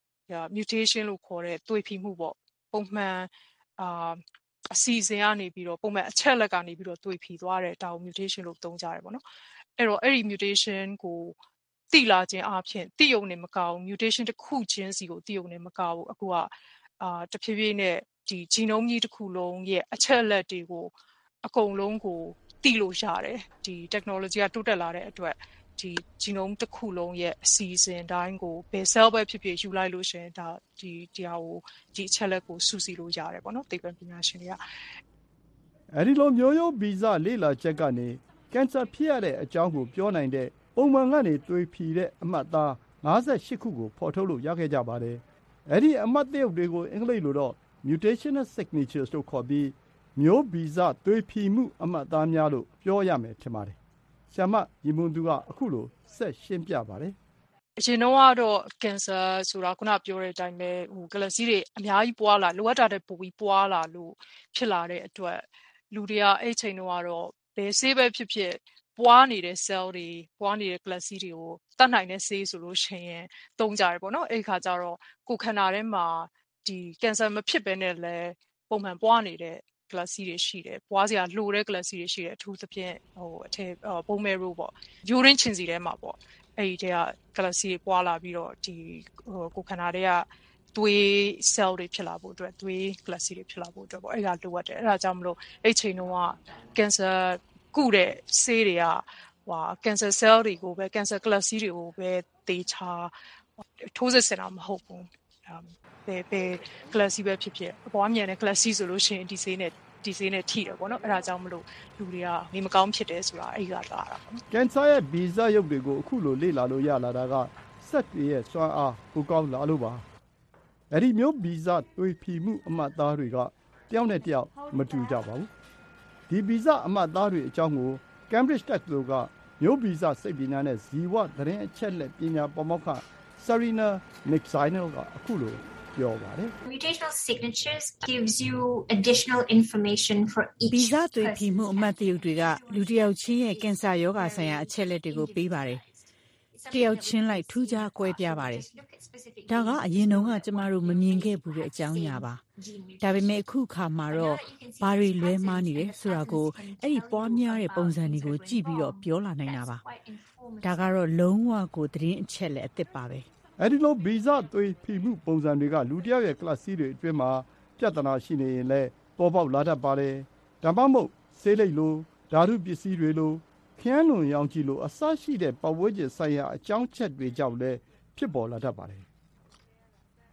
mutation လို့ခေါ်တဲ့သွေးဖီမှုပေါ့ပုံမှန်အစီအစဉ်ကနေပြီးတော့ပုံမှန်အချက်လက်ကနေပြီးတော့သွေးဖီသွားတယ်ဒါကို mutation လို့သုံးကြတယ်ပေါ့နော်အဲ့တော့အဲ့ဒီ mutation ကိုတိလာခြင်းအပြင်တိယုံနေမကောင်း mutation တစ်ခုချင်းစီကိုတိယုံနေမကောင်းအခုကတဖြည်းဖြည်းနဲ့ဒီ genome ကြီးတစ်ခုလုံးရဲ့အချက်လက်တွေကိုအကုန်လုံးကိုတိလို့ရတယ်ဒီ technology ကတိုးတက်လာတဲ့အတွက်ဒီ genome တစ်ခုလုံးရဲ့အစီအစဉ်တိုင်းကိုဘယ် cell ပဲဖြစ်ဖြစ်ယူလိုက်လို့ရှင်ဒါဒီဟာကိုဒီအချက်လက်ကိုစုစည်းလို့ရတယ်ပေါ့နော်သိပ္ပံပညာရှင်တွေကအဲဒီလိုမျိုးရိုးဗီဇလေ့လာချက်ကနေကင်ဆာဖြစ်ရတဲ့အကြောင်းကိုပြောနိုင်တဲ့ပုံမှန်ကနေသွေးဖီတဲ့အမှတ်အသား58ခုကိုဖော်ထုတ်လို့ရခဲ့ကြပါတယ်အဲဒီအမှတ်သရုပ်တွေကိုအင်္ဂလိပ်လိုတော့ mutational signatures လို့ခေါ်ပြီးမျိုးဗီဇသွေးဖီမှုအမှတ်အသားများလို့ပြောရမယ်ထင်ပါတယ်။ဆရာမရီမွန်သူကအခုလိုဆက်ရှင်းပြပါတယ်။အရင်ကတော့ကင်ဆာဆိုတာခုနပြောတဲ့အတိုင်းပဲကလပ်စည်းတွေအများကြီးပွားလာလိုအပ်တာတဲ့ပိုပြီးပွားလာလို့ဖြစ်လာတဲ့အတွက်လူတွေကအဲ့ချိန်တုန်းကတော့ဘယ်ဆေးပဲဖြစ်ဖြစ်ပွားနေတဲ့ cell တွေပွားနေတဲ့ ကလပ်စည်းတွေကိုတတ်နိုင်တဲ့ဆေးဆိုလို့ရှိရင်သုံးကြတယ်ပေါ့နော်အဲ့ခါကျတော့ကိုယ်ခန္ဓာထဲမှာဒီကင်ဆာမဖြစ်ဘဲနဲ့လည်းပုံမှန်ပွားနေတဲ့ကလပ်စည်းတွေရှိတယ်ပွားစရာလိုတဲ့ကလပ်စည်းတွေရှိတယ်အထူးသဖြင့်အထက်ဘုံမဲရိုးပေါ့ယူရင်းချင်စီထဲမှာပေါ့အဲ့ဒီတဲကကလပ်စည်းတွေပွားလာပြီးတော့ဒီကိုယ်ခန္ဓာတွေကသွေး cell တွေဖြစ်လာဖို့အတွက်သွေးကလပ်စည်းတွေဖြစ်လာဖို့အတွက်ပေါ့အဲ့ဒါလိုအပ်တယ်အဲ့ဒါကြောင့်မလို့အဲ့ချိန်တုန်းကကင်ဆာကုတဲ့ဆေးတွေကကင်ဆာ cell တွေကိုပဲကင်ဆာကလပ်စည်းတွေကိုပဲတေချာထိုးစစ်ဆင်တာမဟုတ်ဘူးဘယ်ကလပ်စည်းပဲဖြစ်ဖြစ်အပွားမြန်တဲ့ကလပ်စည်းဆိုလို့ရှိရင်ဒီဆေးနဲ့ထိတယ်ပေါ့နော်အဲ့ဒါကြောင့်မလို့လူတွေကနေမကောင်းဖြစ်တယ်ဆိုတာအဲ့ကလာတာပေါ့နော်ကင်ဆာရဲ့ဗီဇရုပ်တွေကိုအခုလိုလေ့လာလို့ရလာတာကစက်တွေရဲ့စွမ်းအားပိုကောင်းလာလို့ပါအဲ့ဒီမျိုးဗီဇသွေးဖီမှုအမှတ်သားတွေကတယောက်နဲ့တယောက်မတူကြပါဘူးဒီဗီဇအမှတ်သားတွေအကြောင်းကို Cambridge တက္ကသိုလ်ကမျိုးဗီဇစိတ်ပညာနဲ့ဇီဝသတင်းအချက်လက်ပညာပါမောက္ခ Sarina Mczinel ကအခုလိုပြောပါတယ် Mutational signatures gives you additional information for each ဗီဇသွေးဖီမှုအမှတ်တရုပ်တွေကလူတစ်ယောက်ချင်းရဲ့ကင်ဆာရောဂါဆိုင်ရာအချက်လက်တွေကိုပေးပါတယ်တယောက်ချင်းလိုက်ထူးခြားကွဲပြားပါတယ်ဒါကအရင်တုန်းကကျမတို့မမြင်ခဲ့ဘူးတဲ့အကြောင်းအရာပါဒါပေမဲ့အခုအခါမှာတော့ဘာတွေလွဲမှားနေတယ်ဆိုတာကိုအဲ့ဒီပွားများတဲ့ပုံစံတွေကိုကြည့်ပြီးတော့ပြောလာနိုင်တာပါဒါကတော့လုံးဝကိုသတင်းအချက်လက်အသစ်ပါပဲအဲ့ဒီလိုဗီဇသွေးဖီမှုပုံစံတွေကလူတစ်ယောက်ရဲ့ကလပ်စည်းတွေအတွင်းမှာပြဿနာရှိနေရင်လည်းပေါ်ပေါက်လာတတ်ပါတယ်ဒါမှမဟုတ်ဆေးလိပ်လိုဓာတုပစ္စည်းတွေလိုခရမ်းလွန်ရောင်ခြည်လိုအစရှိတဲ့ပတ်ဝန်းကျင်ဆိုင်ရာအကြောင်းချက်တွေကြောင့်လည်းဖြစ်ပေါ်လာတတ်ပါတယ်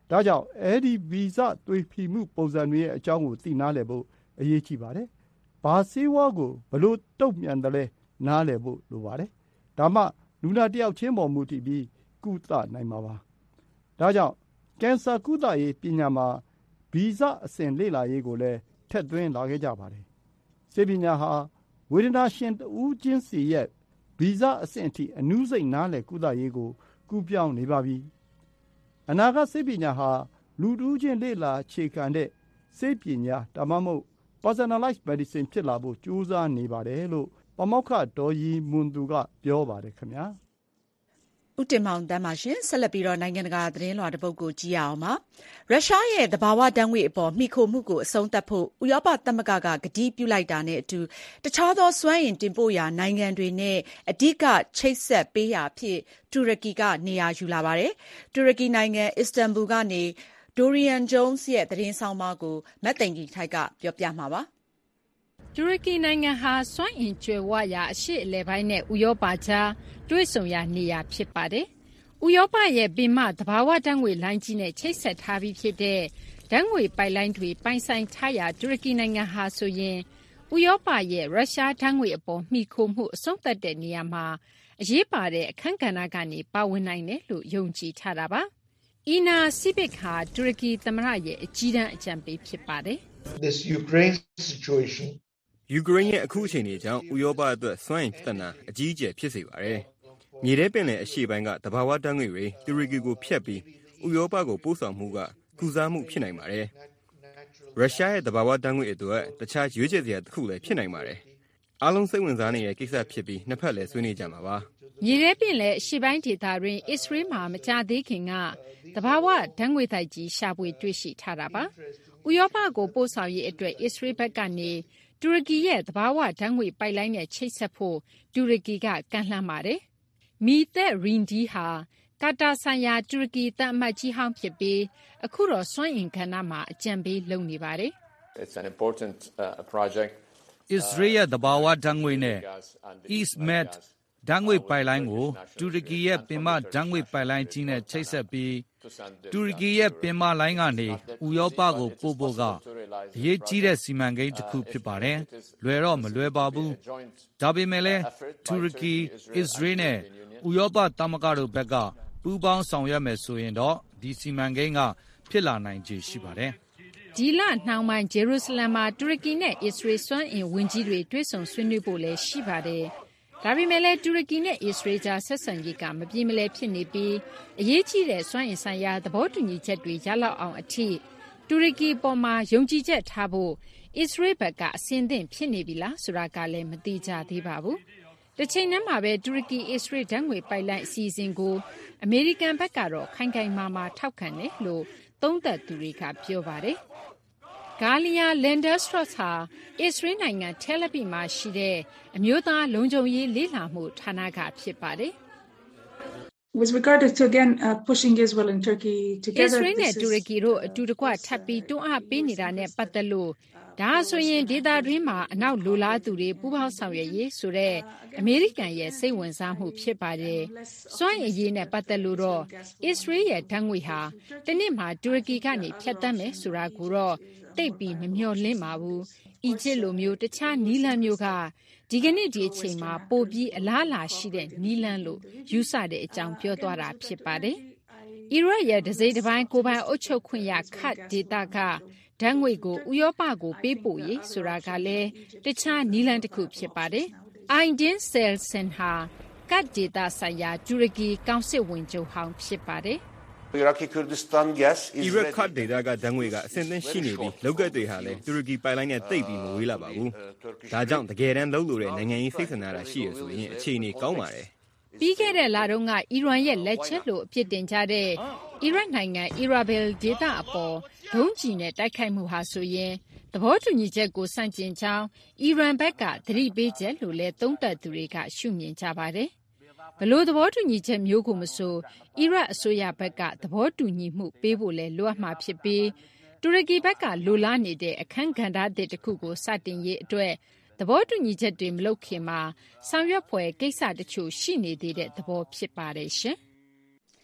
ဒါကြောင့်အဲဒီဗီဇသွေဖီမှုပုံစံတွေရဲ့အကြောင်းကိုသိနားလည်ဖို့အရေးကြီးပါတယ်။ဘာဆေးဝါးကိုဘလို့တုံ့ပြန်တယ်လဲနားလည်ဖို့လိုပါတယ်။ဒါမှလူနာတယောက်ချင်းပေါ်မူတည်ပြီးကုသနိုင်မှာပါ။ဒါကြောင့်ကင်ဆာကုသရေးပညာမှာဗီဇအဆင့်လေ့လာရေးကိုလည်းထည့်သွင်းလာခဲ့ကြပါတယ်။ဆေးပညာဟာဝေဒနာရှင်တဦးချင်းစီရဲ့ဗီဇအဆင့်အထိအနုစိတ်နားလည်ကုသရေးကိုကူးပြောင်းနေပါပြီ။အနာဂတ်ဆေးပညာဟာလူတဦးချင်းလေ့လာအခြေခံတဲ့ဆေးပညာဒါမှမဟုတ် personalized medicine ဖြစ်လာဖို့ကြိုးစားနေပါတယ်လို့ပါမောက္ခဒေါ်ရီမွန်သူကပြောပါတယ်ခင်ဗျာ။ဦးတင်မောင်သန်းပါရှင်ဆက်လက်ပြီးတော့နိုင်ငံတကာသတင်းလွှာတစ်ပုဒ်ကိုကြည့်ရအောင်ပါရုရှားရဲ့သဘာဝဓာတ်ငွေ့အပေါ်မှီခိုမှုကိုအဆုံးသတ်ဖို့ဥရောပသမဂ္ဂကကတိပြုလိုက်တာနဲ့အတူတခြားသောစွမ်းအင်တင်ပို့ရာနိုင်ငံတွေနဲ့အဓိကချိတ်ဆက်ပေးရာဖြစ်တူရကီကနေရာယူလာပါတယ်တူရကီနိုင်ငံအစ္စတန်ဘူလ်ကနေဒိုရီယန်ဂျုံးစ်ရဲ့သတင်းဆောင်မကိုမတ်သိန်ကြီးထိုက်ကပြောပြမှာပါတူရကီနိုင်ငံဟာစွမ်းအင်ကြွယ်ဝရာအရှေ့အလယ်ပိုင်းနဲ့ဥရောပကြားတွဲဆုံရာနေရာဖြစ်ပါတယ်။ဥရောပရဲ့ပင်မသဘာဝဓာတ်ငွေလိုင်းကြီးနဲ့ချိတ်ဆက်ထားပြီးဖြစ်တဲ့ဓာတ်ငွေပိုက်လိုင်းတွေပိုင်ဆိုင်ထားရာတူရကီနိုင်ငံဟာဆိုရင်ဥရောပရဲ့ရုရှားဓာတ်ငွေအပေါ်မှီခိုမှုအဆုံးသတ်တဲ့နေရာမှာအရေးပါတဲ့အခန်းကဏ္ဍကနေပါဝင်နိုင်တယ်လို့ယုံကြည်ထားတာပါ။အီနာစီဘစ်ဟာတူရကီသမ္မတရဲ့အကြီးတန်းအကြံပေးဖြစ်ပါတယ်။ This Ukraine situation ယူကရိန်းရဲ့အခုအချိန်အကြောင်းဥရောပအတွက်စွမ်းအင်ပြဿနာအကြီးအကျယ်ဖြစ်စေပါတယ်။မြေထဲပင်လယ်အရှေ့ပိုင်းကသဘာဝဓာတ်ငွေ့တွေတူရကီကိုဖျက်ပြီးဥရောပကိုပို့ဆောင်မှုကကုစားမှုဖြစ်နိုင်ပါတယ်။ရုရှားရဲ့သဘာဝဓာတ်ငွေ့အတွက်တခြားရွေးချယ်စရာတစ်ခုလည်းဖြစ်နိုင်ပါတယ်။အားလုံးစိတ်ဝင်စားနေတဲ့ကိစ္စဖြစ်ပြီးနှစ်ဖက်လည်းဆွေးနွေးကြမှာပါ။မြေထဲပင်လယ်အရှေ့ပိုင်းဒေသတွင်အစ္စရေးမှာမကြာသေးခင်ကသဘာဝဓာတ်ငွေ့တိုက်ကြီးရှာဖွေတွေ့ရှိထားတာပါ။ဥရောပကိုပို့ဆောင်ရေးအတွက်အစ္စရေးဘက်ကနေတူရကီရဲ့သဘာဝဓာတ်ငွေ့ပိုက်လိုင်းနဲ့ချိတ်ဆက်ဖို့တူရကီကကမ်းလှမ်းပါတယ်။မီသက်ရင်ဒီဟာကာတာဆိုင်ရာတူရကီသံအမတ်ကြီးဟောင်းဖြစ်ပြီးအခုတော့စွမ်းအင်ကဏ္ဍမှာအကြံပေးလုပ်နေပါတယ်။ It's an important project. အစ္စရေးရဲ့သဘာဝဓာတ်ငွေ့နဲ့ East Med ဓာတ်ငွေ့ပိုက်လိုင်းကိုတူရကီရဲ့ပင်မဓာတ်ငွေ့ပိုက်လိုင်းကြီးနဲ့ချိတ်ဆက်ပြီးတူရကီရဲ့ပင်မလိုင်းကနေဥရောပကိုပို့ဖို့ကအရေးကြီးတဲ့စီမံကိန်းတစ်ခုဖြစ်ပါတယ်။လွယ်တော့မလွယ်ပါဘူး။ဒါပေမဲ့လည်းတူရကီ၊အစ္စရေးနဲ့ဥရောပသမဂ္ဂတို့ဘက်ကပူးပေါင်းဆောင်ရွက်မယ်ဆိုရင်တော့ဒီစီမံကိန်းကဖြစ်လာနိုင်ခြေရှိပါတယ်။ဒီလနှောင်းပိုင်းဂျေရုဆလမ်မှာတူရကီနဲ့အစ္စရေးစွမ်းအင်ဝန်ကြီးတွေတွေ့ဆုံဆွေးနွေးဖို့လည်းရှိပါတယ်။ဒါပေမဲ့လည်းတူရကီနဲ့အစ္စရေးကြားဆက်ဆံရေးကမပြေမလည်ဖြစ်နေပြီးအရေးကြီးတဲ့စွမ်းအင်ဆိုင်ရာသဘောတူညီချက်တွေရလောက်အောင်အထိတူရကီပေါ်မှာယုံကြည်ချက်ထားဖို့အစ္စရေးဘက်ကအဆင်သင့်ဖြစ်နေပြီလားဆိုတာကလည်းမသိကြသေးပါဘူး။တစ်ချိန်တည်းမှာပဲတူရကီအစ္စရေးဓာတ်ငွေပိုက်လိုင်းအစီအစဉ်ကိုအမေရိကန်ဘက်ကတော့ခိုင်ခိုင်မာမာထောက်ခံတယ်လို့သုံးသပ်သူတွေကပြောပါတယ်။ဂါလီယာလန်ဒါစထရော့ဟာအစ္စရေးနိုင်ငံtel avivမှာရှိတဲ့အမျိုးသားလုံခြုံရေးလေ့လာမှုဌာနကဖြစ်ပါတယ်။ With regard to again pushing Israel and Turkey together, Israel နဲ့တူရကီတို့အတူတကွထပ်ပြီးတွန်းအားပေးနေတာနဲ့ပတ်သက်လို့ဒါဆိုရင်ဒေသတွင်းမှာအနောက်လိုလားသူတွေပူးပေါင်းဆောင်ရွက်ရေးဆိုတဲ့အမေရိကန်ရဲ့စိတ်ဝင်စားမှုဖြစ်ပါတယ်။စွမ်းအင်ရေးနဲ့ပတ်သက်လို့တော့ Israel ရဲ့ဓာတ်ငွေဟာတနစ်မှာတူရကီကနေဖြတ်တန်းမယ်ဆိုတာကိုတော့တိတ်ပြီးမမျှော်လင့်ပါဘူး။အီဂျစ်လိုမျိုးတခြားနီးလန်းမျိုးကဒီကနေ့ဒီအချိန်မှာပိုပြီးအလားအလာရှိတဲ့နီးလန်းလို့ယူဆတဲ့အကြောင်းပြောသွားတာဖြစ်ပါတယ်။အီရတ်ရဲ့ဒစိတပိုင်းကိုပိုင်အုပ်ချုပ်ခွင့်ရခတ်ဒေသကဓာတ်ငွေကိုဥရောပကိုပေးပို့ရေးဆိုတာကလည်းတခြားနီးလန်းတစ်ခုဖြစ်ပါတယ်။ Aydin Selsen ဟာကတ်ဒေသဆိုင်ရာတူရကီကောင်စစ်ဝင်ချုပ်ဟောင်းဖြစ်ပါတယ်။ Iraqi Kurdistan gas is Iraq ခတ်ဒေသကဓာတ်ငွေကအဆင့်သင့်ရှိနေပြီးလောက်ကက်တွေဟာလည်းတူရကီပိုင်လိုင်းနဲ့တိတ်ပြီးမဝေးလာပါဘူး။ဒါကြောင့်တကယ်တမ်းလုပ်လို့တဲ့နိုင်ငံရေးစိတ်ဆန္ဒတာရှိရဆိုရင်အခြေအနေကောင်းပါတယ်။ပြီးခဲ့တဲ့လတုန်းကအီရန်ရဲ့လက်ချက်လို့အပြစ်တင်ကြတဲ့အီရတ်နိုင်ငံအီရာဘယ်ဒေသအပေါ်ဒုံးကျည်နဲ့တိုက်ခိုက်မှုဟာဆိုရင်သဘောတူညီချက်ကိုဆန့်ကျင်ကြောင်းအီရန်ဘက်ကသတိပေးချက်လို့လည်းသုံးသပ်သူတွေကရှုမြင်ကြပါတယ်။ဘလို့သဘောတူညီချက်မျိုးကိုမဆိုအီရတ်အစိုးရဘက်ကသဘောတူညီမှုပေးဖို့လဲလိုအပ်မှာဖြစ်ပြီးတူရကီဘက်ကလိုလားနေတဲ့အခန်းကဏ္ဍသစ်တစ်ခုကိုစတင်ရေးအတွက်သဘောတူညီချက်တွေမလုပ်ခင်မှာဆောင်ရွက်ဖွယ်ကိစ္စတချို့ရှိနေသေးတဲ့သဘောဖြစ်ပါတယ်ရှင်။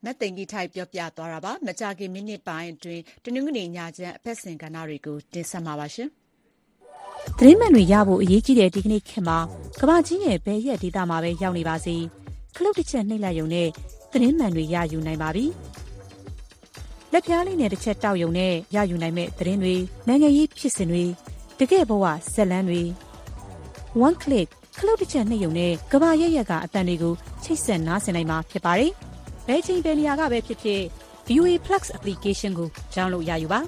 မတ်သိင်္ဂီထိုက်ပြောပြသွားတာပါ။မကြာခင်မိနစ်ပိုင်းအတွင်းတနင်္ဂနွေညချမ်းအပတ်စဉ်ကဏ္ဍတွေကိုတင်ဆက်မှာပါရှင်။သတင်းမှန်တွေရဖို့အရေးကြီးတဲ့ဒီကနေ့ခေတ်မှာကမ္ဘာကြီးရဲ့ဘယ်ရက်ဒေသမှာပဲရောက်နေပါစေခလုတ်တစ်ချက်နှိပ်လိုက်ရုံနဲ့သတင်းမှန်တွေရယူနိုင်ပါပြီ။လက်ပြားလေးနဲ့တစ်ချက်တောက်ရုံနဲ့ရယူနိုင်မဲ့သတင်းတွေနိုင်ငံရေးဖြစ်စဉ်တွေတကယ့်ဘဝဇာတ်လမ်းတွေ one click ခလုတ်တစ်ချက်နှိပ်ရုံနဲ့ကမ္ဘာရဲ့ရက်ကအတန်တွေကိုချိတ်ဆက်နားဆင်နိုင်မှာဖြစ်ပါတယ်။ဘယ်ချိန်ဘယ်နေရာကပဲဖြစ်ဖြစ် VOA Plus application ကို download ရယူပါ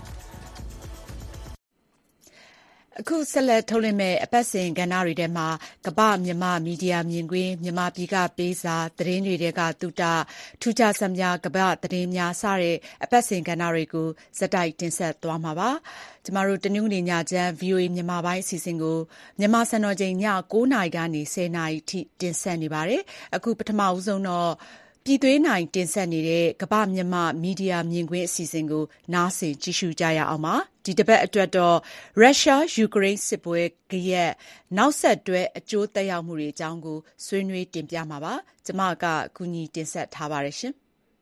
အခုဆက်လက်ထုတ်လွှင့်မဲ့အပတ်စဉ်ကဏ္ဍတွေထဲမှာကမ္ဘာမြန်မာမီဒီယာမြင်ကွင်းမြန်မာပြည်ကပေးစာသတင်းတွေကတူတာထူးခြားစံများကမ္ဘာသတင်းများစတဲ့အပတ်စဉ်ကဏ္ဍတွေကိုဇက်တိုက်တင်ဆက်သွားမှာပါကျမတို့တနင်္ဂနွေညချမ်း VOA မြန်မာပိုင်းအစီအစဉ်ကိုမြန်မာစံတော်ချိန်ည9:00နာရီကနေ10:00နာရီထိတင်ဆက်နေပါတယ်အခုပထမဦးဆုံးတော့ပြည်သွေးနိုင်တင်ဆက်နေတဲ့ကမ္ဘာမြန်မာမီဒီယာမြင်ကွင်းအစီအစဉ်ကိုနားဆင်ကြည့်ရှုကြရအောင်ပါဒီတစ်ပတ်အတွက်တော့ရုရှားယူကရိန်းစစ်ပွဲကရက်နောက်ဆက်တွဲအကျိုးသက်ရောက်မှုတွေအကြောင်းကိုဆွေးနွေးတင်ပြမှာပါကျမကကူညီတင်ဆက်ထားပါတယ်ရှင်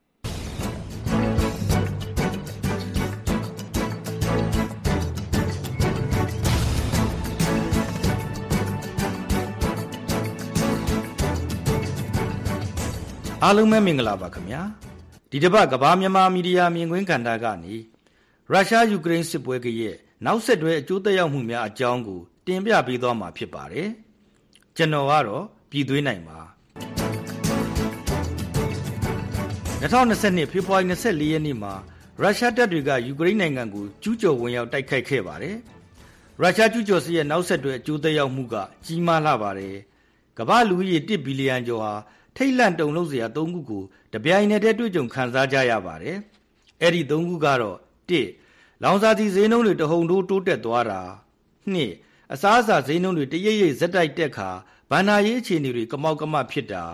အားလုံးပဲမင်္ဂလာပါခင်ဗျာဒီတစ်ပတ်ကမ္ဘာမြန်မာမီဒီယာမြင်ကွင်းကဏ္ဍကနေရုရှားယူကရိန်းစစ်ပွဲကရဲ့နောက်ဆက်တွဲအကျိုးသက်ရောက်မှုများအကြောင်းကိုတင်ပြပေးသွားမှာဖြစ်ပါတယ်ကျွန်တော်ကတော့ပြည်သွေးနိုင်ပါ2022ဖေဖော်ဝါရီ24ရက်နေ့မှာရုရှားတပ်တွေကယူကရိန်းနိုင်ငံကိုကျူးကျော်ဝင်ရောက်တိုက်ခိုက်ခဲ့ပါတယ်ရုရှားကျူးကျော်စစ်ရဲ့နောက်ဆက်တွဲအကျိုးသက်ရောက်မှုကကြီးမားလာပါတယ်ကမ္ဘာလူဦးရေ1ဘီလီယံကျော်ဟာထိတ်လန့်တုန်လှုပ်စရာ3ခုကိုတပြိုင်နက်တည်းတွေ့ကြုံခံစားကြရပါတယ်။အဲ့ဒီ3ခုကတော့1လောင်စာဆီဈေးနှုန်းတွေတဟုန်ထိုးတိုးတက်သွားတာ2အစားအစာဈေးနှုန်းတွေတရိပ်ရိပ်ဇက်တိုက်တက်ခါဘဏ္ဍာရေးအခြေအနေတွေကမောက်ကမဖြစ်တာ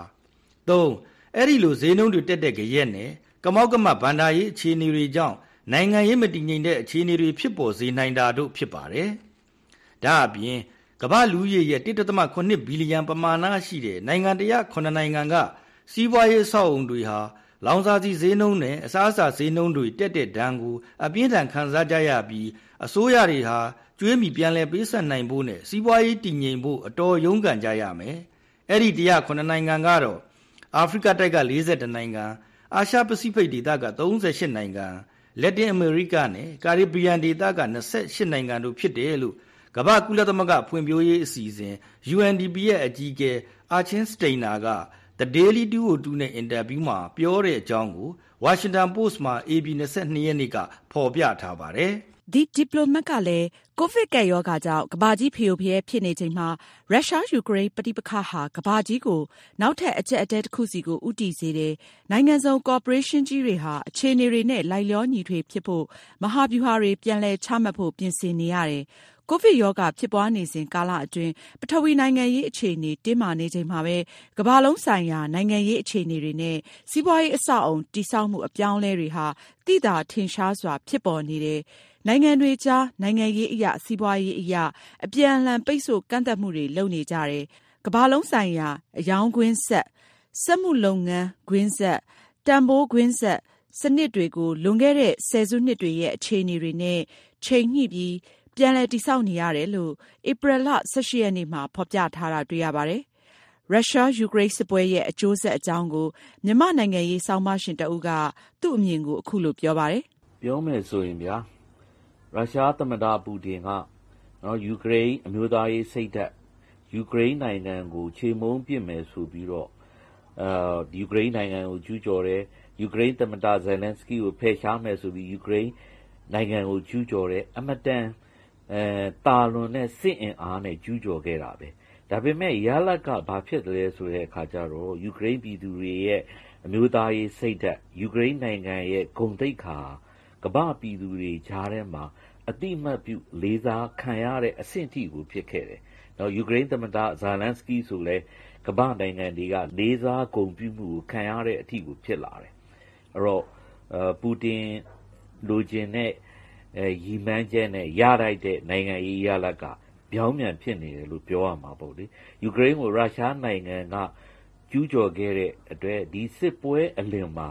3အဲ့ဒီလိုဈေးနှုန်းတွေတက်တဲ့ကြရက်နဲ့ကမောက်ကမဘဏ္ဍာရေးအခြေအနေတွေကြောင့်နိုင်ငံရေးမတည်ငြိမ်တဲ့အခြေအနေတွေဖြစ်ပေါ်စေနိုင်တာတို့ဖြစ်ပါတယ်။ဒါအပြင်ကမ္ဘာလူဦးရေရဲ့ 1.8 ဘီလီယံပမာဏရှိတဲ့နိုင်ငံ109နိုင်ငံကစီးပွားရေးအဆောက်အုံတွေဟာလောင်စာဆီဈေးနှုန်းနဲ့အစားအစာဈေးနှုန်းတွေတက်တဲ့ဒဏ်ကိုအပြင်းထန်ခံစားကြရပြီးအစိုးရတွေဟာကျွေးမြီပြန်လည်ပေးဆပ်နိုင်ဖို့နဲ့စီးပွားရေးတည်ငြိမ်ဖို့အတော်ရုန်းကန်ကြရမယ်။အဲ့ဒီ109နိုင်ငံကတော့အာဖရိကတိုက်က42နိုင်ငံ၊အာရှပစိဖိတ်ဒေသက38နိုင်ငံ၊လက်တင်အမေရိကနဲ့ကာရစ်ဘီယံဒေသက28နိုင်ငံတို့ဖြစ်တယ်လို့ကမ္ဘာကုလသမဂ္ဂဖွံ့ဖြိုးရေးအစီအစဉ် UNDP ရဲ့အကြီးအကဲအာချင်းစတိန်နာက The Daily 202နဲ့အင်တာဗျူးမှာပြောတဲ့အကြောင်းကို Washington Post မှာ AB 22ရက်နေ့ကဖော်ပြထားပါတယ်။ The Diplomat ကလည်းကိုဗစ်ကပ်ရောဂါကြောင့်ကမ္ဘာကြီးဖျို့ဖျဲဖြစ်နေချိန်မှာရုရှားယူကရိန်းပဋိပက္ခဟာကမ္ဘာကြီးကိုနောက်ထပ်အကျပ်အတည်းတစ်ခုစီကိုဦးတည်စေတယ်။နိုင်ငံစုံကော်ပိုရေးရှင်းကြီးတွေဟာအခြေအနေတွေနဲ့လိုက်လျောညီထွေဖြစ်ဖို့မဟာဗျူဟာတွေပြန်လည်ချမှတ်ဖို့ပြင်ဆင်နေရတယ်။ကိုဗစ်ရောဂါဖြစ်ပွားနေစဉ်ကာလအတွင်းပထဝီနိုင်ငံရေးအခြေအနေတင်းမာနေချိန်မှာပဲကမ္ဘာလုံးဆိုင်ရာနိုင်ငံရေးအခြေအနေတွေနဲ့စီးပွားရေးအဆောက်အုံတည်ဆောက်မှုအပြောင်းအလဲတွေဟာသိသာထင်ရှားစွာဖြစ်ပေါ်နေတယ်။နိုင်ငံတွေကြားနိုင်ငံရေးအရာစီးပွားရေးအရာအပြန်အလှန်ပိတ်ဆို့ကန့်သတ်မှုတွေလုပ်နေကြတယ်။ကမ္ဘာလုံးဆိုင်ရာအယောင်ကွင်းဆက်စက်မှုလုပ်ငန်းကွင်းဆက်တန်ဖိုးကွင်းဆက်စနစ်တွေကိုလွန်ခဲ့တဲ့ဆယ်စုနှစ်တွေရဲ့အခြေအနေတွေနဲ့ချိန်ညှိပြီးပြန်လည်တည်ဆောက်နေရတယ်လို့ဧပြီလ18ရက်နေ့မှာဖော်ပြထားတာတွေ့ရပါတယ်။ရုရှားယူကရိန်းစစ်ပွဲရဲ့အကျိုးဆက်အကြောင်းကိုမြန်မာနိုင်ငံရေးဆောင်းပါးရှင်တဦးကသူ့အမြင်ကိုအခုလိုပြောပါတယ်။ပြောမယ်ဆိုရင်ဗျာရုရှားသမ္မတပူတင်ကယူကရိန်းအမျိုးသားရေးစိတ်ဓာတ်ယူကရိန်းနိုင်ငံကိုခြေမုန်းပစ်မယ်ဆိုပြီးတော့ယူကရိန်းနိုင်ငံကိုကျူးကျော်တယ်ယူကရိန်းသမ္မတဇယ်လန်စကီကိုဖယ်ရှားမယ်ဆိုပြီးယူကရိန်းနိုင်ငံကိုကျူးကျော်တယ်အမတန်တာလွန်တဲ့စစ်အင်အားနဲ့ကျူးကျော်ခဲ့တာပဲဒါပေမဲ့ရလဒ်ကဘာဖြစ်တယ်လဲဆိုတဲ့အခါကျတော့ယူကရိန်းပြည်သူတွေရဲ့အမျိုးသားရေးစိတ်ဓာတ်ယူကရိန်းနိုင်ငံရဲ့ဂုဏ်သိက္ခာကမ္ဘာပြည်သူတွေကြားထဲမှာအတိမတ်ပြုလေးစားခံရတဲ့အဆင့်အထိကိုဖြစ်ခဲ့တယ်။ယူကရိန်းသမ္မတဇာလန်စကီဆိုလဲကမ္ဘာနိုင်ငံတွေကလေးစားဂုဏ်ပြုမှုကိုခံရတဲ့အထိကိုဖြစ်လာတယ်။အဲ့တော့ပူတင်လိုချင်တဲ့ရည်မှန်းချက်နဲ့ရလိုက်တဲ့နိုင်ငံရေးရလဒ်ကပြောင်းပြန်ဖြစ်နေတယ်လို့ပြောရမှာပေါ့လေ။ယူကရိန်းကိုရုရှားနိုင်ငံကကျူးကျော်ခဲ့တဲ့အတွက်ဒီစစ်ပွဲအလင်မှာက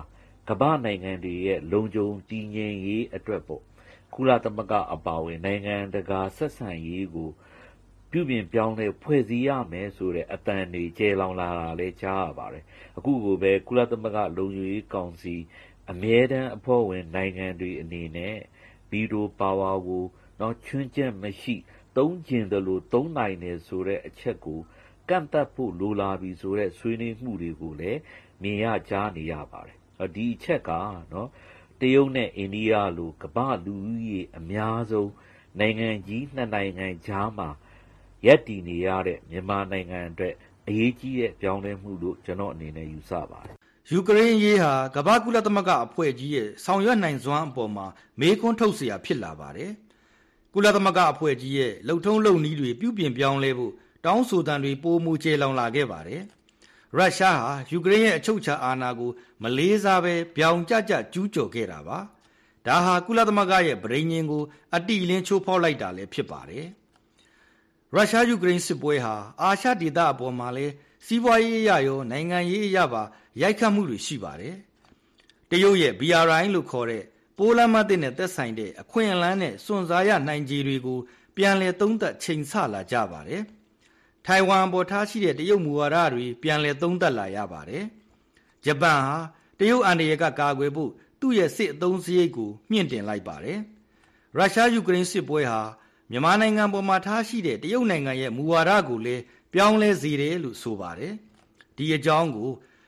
ကမ္ဘာနိုင်ငံတွေရဲ့လုံခြုံတည်ငြိမ်ရေးအတွက်ပေါ့ကုလသမဂ္ဂအပါအဝင်နိုင်ငံတကာဆက်ဆံရေးကိုပြုပြင်ပြောင်းလဲဖွဲ့စည်းရမယ်ဆိုတဲ့အတန်တွေကျဲလောင်လာတာလည်းကြားရပါတယ်အခုကိုပဲကုလသမဂ္ဂလုံခြုံရေးကောင်စီအမြဲတမ်းအဖွဲ့ဝင်နိုင်ငံတွေအနေနဲ့ဗီတိုပါဝါကိုတော့ချွင်းချက်မရှိသုံးကျင်တယ်လို့သုံးနိုင်တယ်ဆိုတဲ့အချက်ကိုကန့်သတ်ဖို့လိုလာပြီဆိုတဲ့ဆွေးနွေးမှုတွေကိုလည်းမြင်ရကြားနေရပါတယ်ဒီအချက်ကနော်တရုတ်နဲ့အိန္ဒိယလိုကမ္ဘာလူဦးရေအများဆုံးနိုင်ငံကြီးနှစ်နိုင်ငံကြားမှာရပ်တည်နေရတဲ့မြန်မာနိုင်ငံအတွက်အရေးကြီးတဲ့ပြောင်းလဲမှုလို့ကျွန်တော်အနေနဲ့ယူဆပါတယ်ယူကရိန်းရေးဟာကမ္ဘာကုလသမဂ္ဂအဖွဲ့ကြီးရဲ့ဆောင်ရွက်နိုင်စွမ်းအပေါ်မှာမေးခွန်းထုတ်เสียဖြစ်လာပါတယ်ကုလသမဂ္ဂအဖွဲ့ကြီးရဲ့လှုပ်ထုံးလုပ်နည်းတွေပြုပြင်ပြောင်းလဲဖို့တောင်းဆိုတမ်းတွေပိုမိုကျေလောင်လာခဲ့ပါတယ်ရုရှားဟာယူကရိန်းရဲ့အချုပ်အခြာအာဏာကိုမလေးစားဘဲပြောင်ကျကျကျူးကျော်ခဲ့တာပါဒါဟာကုလသမဂ္ဂရဲ့ဗြိဉ္ဉ်ကိုအတိအလင်းချိုးဖောက်လိုက်တာလည်းဖြစ်ပါတယ်ရုရှားယူကရိန်းစစ်ပွဲဟာအာရှဒေသအပေါ်မှာလည်းစီးပွားရေးအရရောနိုင်ငံရေးအရပါရိုက်ခတ်မှုတွေရှိပါတယ်တရုတ်ရဲ့ BRI လို့ခေါ်တဲ့ပိုးလမ်းမသစ်နဲ့သက်ဆိုင်တဲ့အခွင့်အလမ်းနဲ့စွန့်စားရနိုင်ခြေတွေကိုပြန်လည်သုံးသပ်ချိန်ဆလာကြပါတယ်ထိုင်ဝမ်ပေါ်ထားရှိတဲ့တရုတ်မူဝါဒတွေပြန်လည်သုံးသပ်လာရပါတယ်ဂျပန်ဟာတရုတ်အန္တရာယ်ကကာကွယ်ဖို့သူ့ရဲ့စစ်အသုံးစရိတ်ကိုမြင့်တင်လိုက်ပါတယ်ရုရှားယူကရိန်းစစ်ပွဲဟာမြန်မာနိုင်ငံပေါ်မှာထားရှိတဲ့တရုတ်နိုင်ငံရဲ့မူဝါဒကိုလည်းပြောင်းလဲစေတယ်လို့ဆိုပါတယ်ဒီအကြောင်းကို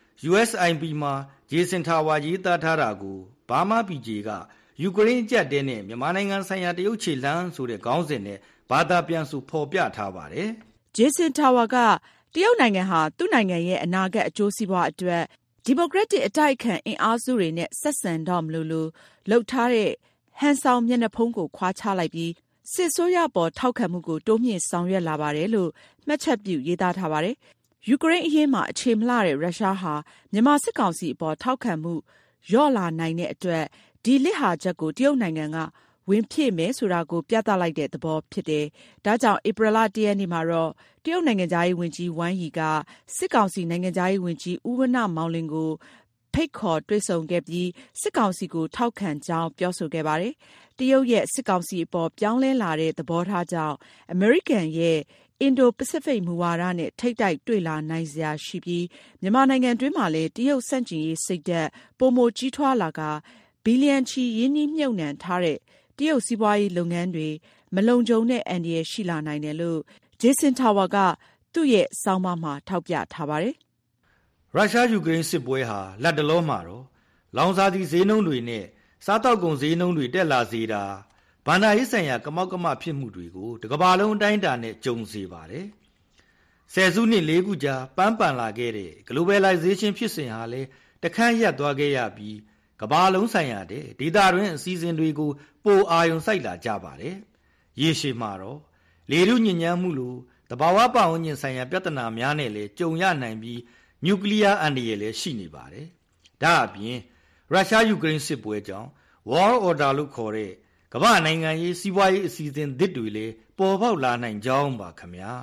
USIP မှာဂျေဆင်ထာဝါရေးသားထားတာကိုဘာမာပီဂျေကယူကရိန်းအကျပ်တဲနဲ့မြန်မာနိုင်ငံဆိုင်ရာတရုတ်ခြေလှမ်းဆိုတဲ့ခေါင်းစဉ်နဲ့ဘာသာပြန်ဆိုဖော်ပြထားပါတယ်ဂျေဆင်ထာဝါကတရုတ်နိုင်ငံဟာသူ့နိုင်ငံရဲ့အနာဂတ်အကျိုးစီးပွားအတွက်ဒီမိုကရက်တစ်အတိုက်အခံအင်အားစုတွေနဲ့ဆက်ဆံတော့မလို့လှုပ်ထားတဲ့ဟန်ဆောင်မျက်နှာဖုံးကိုခွာချလိုက်ပြီးစစ်ဆိုးရပေါ်ထောက်ခံမှုကိုတိုးမြင့်ဆောင်ရွက်လာပါတယ်လို့မှတ်ချက်ပြုရေးသားထားပါတယ်ယူကရိန်းအရေးမှာအခြေမလှတဲ့ရုရှားဟာမြန်မာစစ်ကောင်စီအပေါ်ထောက်ခံမှုလျော့လာနိုင်တဲ့အတွက်ဒီလစ်ဟာချက်ကိုတရုတ်နိုင်ငံကဝင်ဖြည့်မယ်ဆိုတာကိုပြသလိုက်တဲ့သဘောဖြစ်တယ်။ဒါကြောင့်ဧပြီလ 1 ရက်နေ့မှာတော့တရုတ်နိုင်ငံသားရေးဝန်ကြီးဝမ်ယီကစစ်ကောင်စီနိုင်ငံသားရေးဝန်ကြီးဦးဝဏ္ဏမောင်လင်းကိုဖိတ်ခေါ်တွေ့ဆုံခဲ့ပြီးစစ်ကောင်စီကိုထောက်ခံကြောင်းပြောဆိုခဲ့ပါတယ်။တရုတ်ရဲ့စစ်ကောင်စီအပေါ်ပြောင်းလဲလာတဲ့သဘောထားကြောင့်အမေရိကန်ရဲ့အင်ဒိုပစိဖိတ်မူဝါဒနဲ့ထိပ်တိုက်တွေ့လာနိုင်စရာရှိပြီးမြန်မာနိုင်ငံတွင်းမှာလည်းတရုတ်ဆန့်ကျင်ရေးစိတ်ဓာတ်ပိုမိုကြီးထွားလာကဘီလီယံချီရင်းနှီးမြှုပ်နှံထားတဲ့တရုတ်စီးပွားရေးလုပ်ငန်းတွေမလုံခြုံတဲ့အန္တရာယ်ရှိလာနိုင်တယ်လို့ဂျေဆင်ထာဝါကသူ့ရဲ့ဆောင်းပါးမှာထောက်ပြထားပါတယ်ရုရှားယူကရိန်းစစ်ပွဲဟာလက်တလောမှာတော့လောင်စာဆီဈေးနှုန်းတွေနဲ့စားတောက်ကုန်ဈေးနှုန်းတွေတက်လာစေတာဘဏ္ဍာရေးဆိုင်ရာကမောက်ကမဖြစ်မှုတွေကိုတကမ္ဘာလုံးအတိုင်းအတာနဲ့ကြုံစေပါတယ်ဆယ်စုနှစ်၄ခုကြာပန်းပန်လာခဲ့တဲ့ globalization ဖြစ်စဉ်ဟာလည်းတခန့်ရပ်သွားခဲ့ရပြီးကမ္ဘာလုံးဆိုင်ရာတဲ့ဒေသတွင်းအစည်းအဝေးတွေကိုပိုအာရုံစိုက်လာကြပါတယ်ရေရှည်မှာတော့လေထုညစ်ညမ်းမှုလိုသဘာဝပတ်ဝန်းကျင်ဆိုင်ရာပြဿနာများနဲ့လည်းကြုံရနိုင်ပြီးနျူကလ িয়ার အန္တရာယ်လည်းရှိနေပါတယ်ဒါအပြင်ရုရှားယူကရိန်းစစ်ပွဲကြောင့် World Order လို့ခေါ်တဲ့ကမ္ဘာနိုင်ငံရေးစီးပွားရေးအစီအစဉ်သစ်တွေလည်းပေါ်ပေါက်လာနိုင်ကြောင်းပါခင်ဗျာ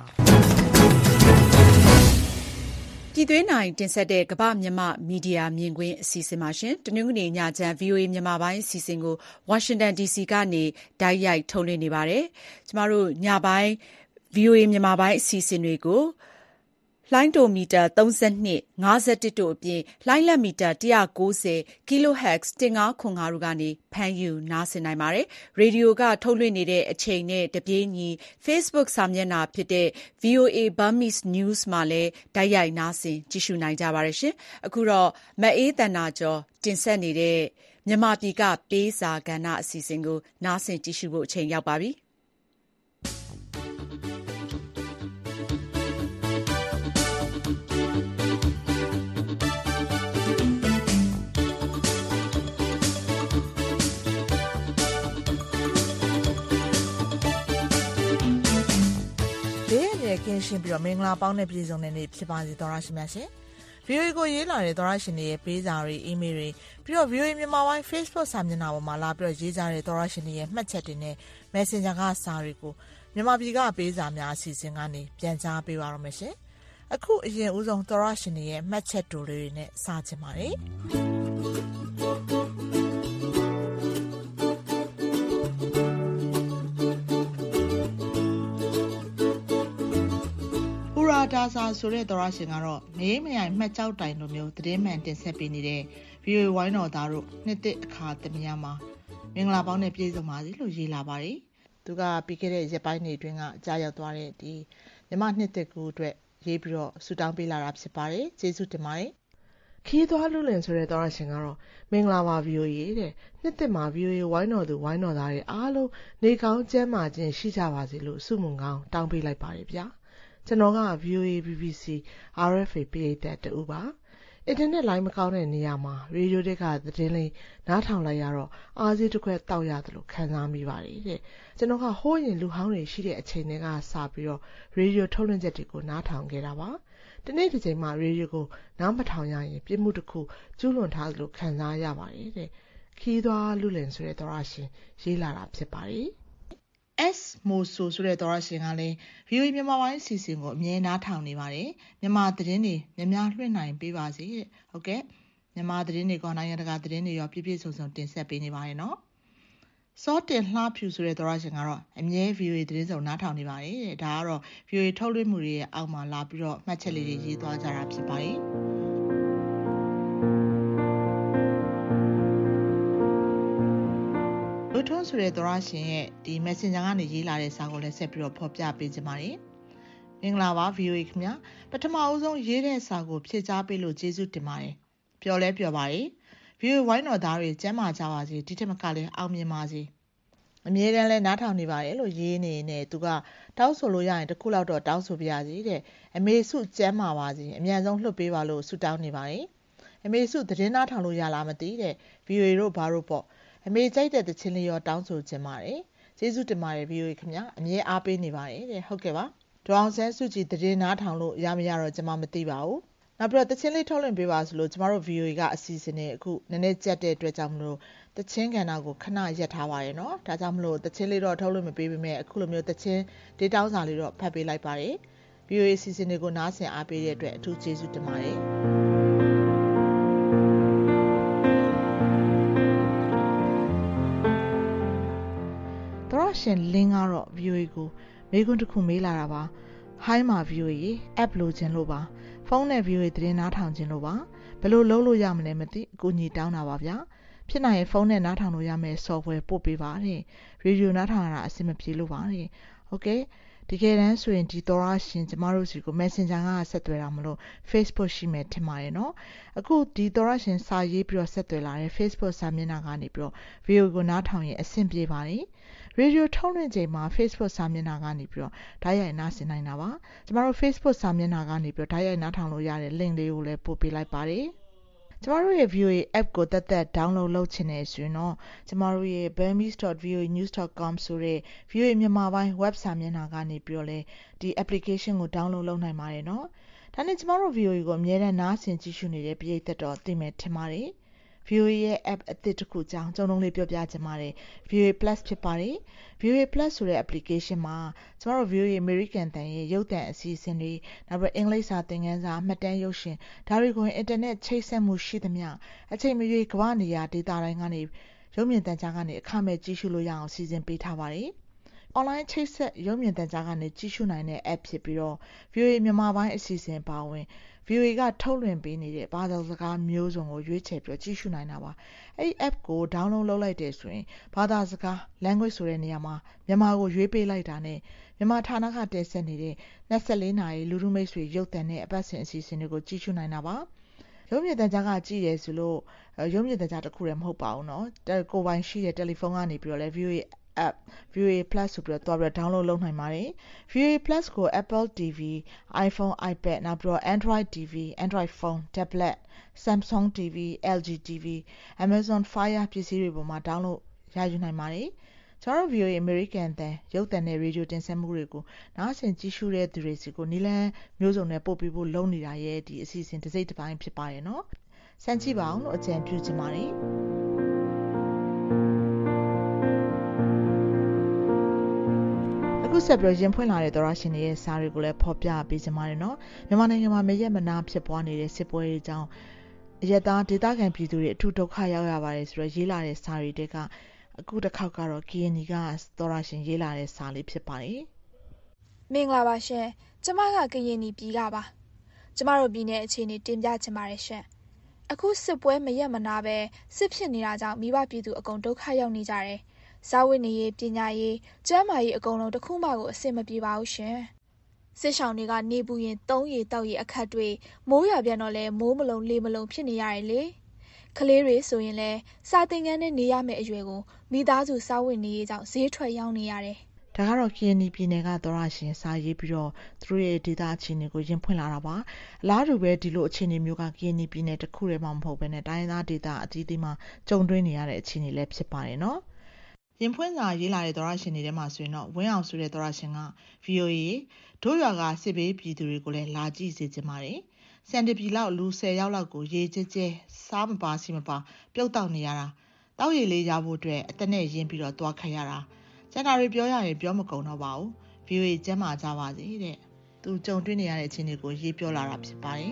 ပြည်တွင်းနိုင်တင်ဆက်တဲ့ကမ္ဘာမြန်မာမီဒီယာမြင်ကွင်းအစီအစဉ်မှာရှင်တနင်္ဂနွေညချမ်း VOA မြန်မာပိုင်းအစီအစဉ်ကို Washington DC ကနေတိုက်ရိုက်ထုတ်လွှင့်နေပါတယ်ကျမတို့ညပိုင်း VOA မြန်မာပိုင်းအစီအစဉ်တွေကိုလိုင်းတိုမီတာ32 51တို့အပြင်လိုင်းလက်မီတာ190 kHz 1505တို့ကနေဖမ်းယူနားဆင်နိုင်ပါတယ်။ရေဒီယိုကထုတ်လွှင့်နေတဲ့အချိန်နဲ့တပြေးညီ Facebook စာမျက်နှာဖြစ်တဲ့ VOA Burmese News မှာလည်းတိုက်ရိုက်နားဆင်ကြည့်ရှုနိုင်ကြပါတယ်ရှင်။အခုတော့မအေးတန်နာကျော်တင်ဆက်နေတဲ့မြန်မာပြည်ကပေးစာကဏ္ဍအစီအစဉ်ကိုနားဆင်ကြည့်ရှုဖို့အချိန်ရောက်ပါပြီ။ကင်းရှင်းပြီးတော့မင်္ဂလာပေါင်းနဲ့ပြည်စုံတဲ့နေ့ဖြစ်ပါစေသောရရှိမြတ်ရှင် VOA ကိုရေးလာတဲ့သောရရှင်တွေရဲ့ပေးစာတွေအီးမေးလ်တွေပြီးတော့ VOA မြန်မာပိုင်း Facebook စာမျက်နှာပေါ်မှာလာပြီးတော့ရေးကြတဲ့သောရရှင်တွေရဲ့မှတ်ချက်တွေနဲ့ Messenger ကစာတွေကိုမြန်မာပြည်ကပေးစာများအစီအစဉ်ကနေပြန်ကြားပေးပါရမယ်ရှင်အခုအရင်ဦးဆုံးသောရရှင်တွေရဲ့မှတ်ချက်တိုလေးတွေနဲ့စချင်ပါတယ်တာစာဆိုတဲ့သောရရှင်ကတော့မရေးမရိုင်မှတ်ကြောက်တိုင်လိုမျိုးသတင်းမှန်တင်ဆက်ပေးနေတဲ့ VOA ဝိုင်းတော်သားတို့နှစ်သက်အခါသမယမှာမင်္ဂလာပေါင်းနဲ့ပြည့်စုံပါစေလို့ရေးလာပါတယ်သူကပြီးခဲ့တဲ့ရက်ပိုင်းတွေအတွင်းကကြားရောက်သွားတဲ့ဒီမြမနှစ်သက်ကူအတွက်ရေးပြီးတော့ဆူတောင်းပေးလာတာဖြစ်ပါတယ်ကျေးဇူးတင်ပါတယ်ခီးသွားလူလင်ဆိုတဲ့သောရရှင်ကတော့မင်္ဂလာပါ VOA တဲ့နှစ်သက်မှာ VOA ဝိုင်းတော်သူဝိုင်းတော်သားတွေအားလုံးနေကောင်းကျန်းမာခြင်းရှိကြပါစေလို့ဆုမွန်ကောင်းတောင်းပေးလိုက်ပါတယ်ဗျာကျွန်တော်က VOA BBC RFA ပရိသတ်တူပါအင်တာနက်လိုင်းမကောင်းတဲ့နေရာမှာရေဒီယိုတွေကသတင်းလေးနားထောင်လိုက်ရတော့အားစီးတစ်ခွက်တောက်ရတယ်လို့ခံစားမိပါတယ်တဲ့ကျွန်တော်ကဟိုးရင်လူဟောင်းတွေရှိတဲ့အချိန်တွေကစပြီးတော့ရေဒီယိုထုတ်လွှင့်ချက်တွေကိုနားထောင်ခဲ့တာပါဒီနေ့ဒီချိန်မှာရေဒီယိုကိုနားမထောင်ရရင်ပြစ်မှုတစ်ခုကျူးလွန်ထားလို့ခံစားရပါတယ်တဲ့ခီးသွားလူလင်ဆိုတဲ့သောရရှင်ရေးလာတာဖြစ်ပါတယ်S မိုဆိုဆိုတဲ့သောရရှင်ကလည်း VOA မြန်မာပိုင်းအစီအစဉ်ကိုအမြဲနားထောင်နေပါတယ်မြန်မာသတင်းတွေများလွှင့်နိုင်ပေးပါစေတဲ့ဟုတ်ကဲ့မြန်မာသတင်းတွေကနိုင်ငံတကာသတင်းတွေရောပြည့်ပြည့်စုံစုံတင်ဆက်ပေးနေပါတယ်နော်စောတင်လှဖြူဆိုတဲ့သောရရှင်ကတော့အမြဲ VOA သတင်းစုံနားထောင်နေပါတယ်တဲ့ဒါကတော့ VOA ထုတ်လွှင့်မှုတွေရဲ့အောက်မှာလာပြီးတော့မှတ်ချက်လေးတွေရေးသွားကြတာဖြစ်ပါတယ်လူထုံးဆိုတဲ့သောရရှင်ရဲ့ဒီ Messenger ကနေရေးလာတဲ့စာကိုလည်းဆက်ပြီးတော့ဖော်ပြပေးကြပါမယ်။မင်္ဂလာပါ VOA ခင်ဗျာပထမအဦးဆုံးရေးတဲ့စာကိုဖြည့်ချပေးလို့ကျေးဇူးတင်ပါတယ်။ပျော်လဲပျော်ပါတယ်။ VOA ဝိုင်းတော်သားတွေကျမ်းမာကြပါစေဒီထက်မကလည်းအောင်မြင်ပါစေ။အမြဲတမ်းလဲနားထောင်နေပါတယ်လို့ရေးနေနေသူကတောင်းဆိုလို့ရရင်တစ်ခုလောက်တော့တောင်းဆိုပြရစီတဲ့အမေစုကျမ်းမာပါစေအမြန်ဆုံးလွှတ်ပေးပါလို့ဆုတောင်းနေပါတယ်။အမေစုသတင်းနားထောင်လို့ရလားမသိတဲ့ VOA တို့ဘာလို့ပေါ့အမေကြိုက်တဲ့တခြင်းလေးရောတောင်းဆိုခြင်းပါတယ်ကျေးဇူးတင်ပါတယ် VOA ခင်ဗျာအမြဲအားပေးနေပါတယ်တဲ့ဟုတ်ကဲ့ပါဒေါအောင်ဆန်းစုကြည်သတင်းနားထောင်လို့ရမရတော့ကျွန်မမသိပါဘူးနောက်ပြီးတော့တခြင်းလေးထုတ်လွှင့်ပေးပါဆိုလို့ကျွန်တော်တို့ VOA ကအစီအစဉ်နဲ့အခုနည်းနည်းကြက်တဲ့အတွက်ကြောင့်မလို့တခြင်းကဏ္ဍကိုခဏရပ်ထားပါရနော်ဒါကြောင့်မလို့တခြင်းလေးတော့ထုတ်လွှင့်မပေးပေမဲ့အခုလိုမျိုးတခြင်းဒေးတောင်းစာလေးတော့ဖတ်ပေးလိုက်ပါတယ် VOA အစီအစဉ်တွေကိုနားဆင်အားပေးတဲ့အတွက်အထူးကျေးဇူးတင်ပါတယ်ရှင်လင်းကတော့ VOA ကိုမေးခွန်းတစ်ခုမေးလာတာပါ Hi မှာ VOA app လိုချင်လို့ပါဖုန်းနဲ့ VOA သတင်းနားထောင်ချင်လို့ပါဘယ်လိုလုပ်လို့ရမလဲမသိအကူအညီတောင်းတာပါဗျာဖြစ်နိုင်ရင်ဖုန်းနဲ့နားထောင်လို့ရမယ် software ပို့ပေးပါတဲ့ရေဒီယိုနားထောင်ရတာအဆင်မပြေလို့ပါတဲ့ဟုတ်ကဲ့တကယ်တမ်းဆိုရင်ဒီသောရရှင်ကျမတို့စီကို Messenger ကဆက်သွယ်တာမလို့ Facebook ရှိမယ်ထင်ပါတယ်နော်အခုဒီသောရရှင်စာရေးပြီးတော့ဆက်သွယ်လာတဲ့ Facebook စာမျက်နှာကနေပြီးတော့ video ကိုနားထောင်ရင်အဆင်ပြေပါတယ်ရေဒီယိုထုတ်လွှင့်ချိန်မှာ Facebook စာမျက်နှာကနေပြီးတော့ဓာတ်ရိုက်နားဆင်နိုင်တာပါကျမတို့ Facebook စာမျက်နှာကနေပြီးတော့ဓာတ်ရိုက်နားထောင်လို့ရတဲ့ link လေးကိုလည်းပို့ပေးလိုက်ပါတယ်ကျမတို့ရဲ့ VOA app ကိုတက် download လုပ်ချင်နေဆိုရင်တော့ကျမတို့ရဲ့ burmese.voanews.com ဆိုတဲ့ VOA မြန်မာပိုင်း web စာမျက်နှာကနေပြီးတော့လည်းဒီ application ကို download လုပ်နိုင်ပါတယ်နော်ဒါနဲ့ကျမတို့ VOA ကိုအမြဲတမ်းနားဆင်ကြည့်ရှုနေတဲ့ပရိသတ်တော်သိမယ်ထင်ပါတယ်VOA ရဲ့ app အသစ်တစ်ခုကြောင်းကျုံလုံးလေးပြောပြချင်ပါတယ် VOA Plus ဖြစ်ပါတယ် VOA Plus ဆိုတဲ့ application မှာကျမတို့ VOA American တန်ရဲ့ရုပ်သံအစီအစဉ်တွေနောက်ပြီးအင်္ဂလိပ်စာသင်ခန်းစာမှတ်တမ်းရုပ်ရှင်ဒါတွေကိုအင်တာနက်ချိတ်ဆက်မှုရှိသမျှအချိန်မရွေးကမ္ဘာနေရာဒေသတိုင်းကနေရုပ်မြင်သံကြားကနေအခမဲ့ကြည့်ရှုလို့ရအောင်စီစဉ်ပေးထားပါတယ် online ချိတ်ဆက်ရုပ်မြင်သံကြားကနေကြည့်ရှုနိုင်တဲ့ app ဖြစ်ပြီးတော့ VOA မြန်မာပိုင်းအစီအစဉ်ပါဝင်VOA ကထုတ်လွှင့်ပေးနေတဲ့ဘာသာစကားမျိုးစုံကိုရွေးချယ်ပြီးကြည့်ရှုနိုင်တာပါအဲ့ဒီ app ကို download လုပ်လိုက်တယ်ဆိုရင်ဘာသာစကား language ဆိုတဲ့နေရာမှာမြန်မာကိုရွေးပေးလိုက်တာနဲ့မြန်မာဌာနကတင်ဆက်နေတဲ့24နာရီလူထုမိတ်ဆွေရုပ်သံနဲ့အပတ်စဉ်အစီအစဉ်တွေကိုကြည့်ရှုနိုင်တာပါရုပ်မြင်သံကြားကကြည့်ရဲဆိုလို့ရုပ်မြင်သံကြားတစ်ခုတည်းမဟုတ်ပါဘူးเนาะကိုယ်ပိုင်ရှိတဲ့တယ်လီဖုန်းကနေပြီးတော့လဲ VOA app VOA Plus ဆိုပြီးတော့တွားပြီး download လုပ်နိုင်ပါတယ် VOA Plus ကို Apple TV iPhone iPad နောက်ပြီးတော့ Android TV Android phone tablet Samsung TV LG TV Amazon Fire ပစ္စည်းတွေပေါ်မှာ download ရယူနိုင်ပါတယ်ကျွန်တော်တို့ VOA American တန်ရုပ်သံနဲ့ရေဒီယိုတင်ဆက်မှုတွေကိုနားဆင်ကြည့်ရှုတဲ့သူတွေစီကိုနီလန်းမျိုးစုံနဲ့ပို့ပြီးဖို့လုပ်နေတာရဲ့ဒီအစီအစဉ်တစ်စိတ်တစ်ပိုင်းဖြစ်ပါတယ်နော်စမ်းကြည့်ပါအောင်လို့အကြံပြုချင်ပါတယ်အခုဆက်ပြီးရင်ဖွင့်လာတဲ့သောရရှင်တွေရဲ့စာတွေကိုလည်းဖော်ပြပေးကြပါတယ်နော်မြန်မာနိုင်ငံမှာမရက်မနာဖြစ်ပွားနေတဲ့စစ်ပွဲတွေကြောင့်အရက်သားဒေသခံပြည်သူတွေအထူးဒုက္ခရောက်ရပါတယ်ဆိုတော့ရေးလာတဲ့စာတွေတဲကအခုတစ်ခေါက်ကတော့ KNY ကသောရရှင်ရေးလာတဲ့စာလေးဖြစ်ပါတယ်မင်္ဂလာပါရှင်ကျမကကရင်နီပြည်ကပါကျမတို့ပြည်နယ်အခြေအနေတင်ပြချင်ပါတယ်ရှင်အခုစစ်ပွဲမရက်မနာပဲစစ်ဖြစ်နေတာကြောင့်မိဘပြည်သူအကုန်ဒုက္ခရောက်နေကြတယ်စားဝတ်နေရေးပညာရေးကျန်းမာရေးအကုန်လုံးတစ်ခုမှကိုအဆင်မပြေပါဘူးရှင်စစ်ဆောင်တွေကနေပူရင်သုံးရီတောက်ရီအခက်တွေမိုးရွာပြန်တော့လဲမိုးမလုံးလေမလုံးဖြစ်နေရတယ်လေကလေးတွေဆိုရင်လဲစာသင်ခန်းနဲ့နေရမယ့်အရွယ်ကိုမိသားစုစားဝတ်နေရေးကြောင့်ဈေးထွက်ရောက်နေရတယ်ဒါကတော့ကရင်နီပြည်နယ်ကသောရရှင်စာရေးပြီးတော့သူတို့ရဲ့ဒေတာအခြေအနေကိုရင်ဖွင့်လာတာပါအလားတူပဲဒီလိုအခြေအနေမျိုးကကရင်နီပြည်နယ်တစ်ခုတည်းမှမဟုတ်ဘဲနဲ့တိုင်းသားဒေတာအသီးသီးမှာကြုံတွေ့နေရတဲ့အခြေအနေလည်းဖြစ်ပါတယ်နော်ရင်ဖွင့်စာရေးလာတဲ့သောရရှင်တွေထဲမှာဆိုရင်တော့ဝင်းအောင်ဆိုတဲ့သောရရှင်က VOA တို့ရွာကစစ်ဘေးပြည်သူတွေကိုလည်းလာကြည့်စေချင်ပါတယ်စန်တပီလောက်လူ10ယောက်လောက်ကိုရေကျဲကျဲစားမပါစီမပါပြုတ်တောက်နေရတာတောက်ရည်လေးရဖို့အတွက်အသက်နဲ့ရင်းပြီးတော့တွားခတ်ရတာကျန်တာတွေပြောရရင်ပြောမကုန်တော့ပါဘူး VOA ကျမ်းမာကြပါစေတဲ့သူကြုံတွေ့နေရတဲ့အခြေအနေကိုရေးပြောလာတာဖြစ်ပါတယ်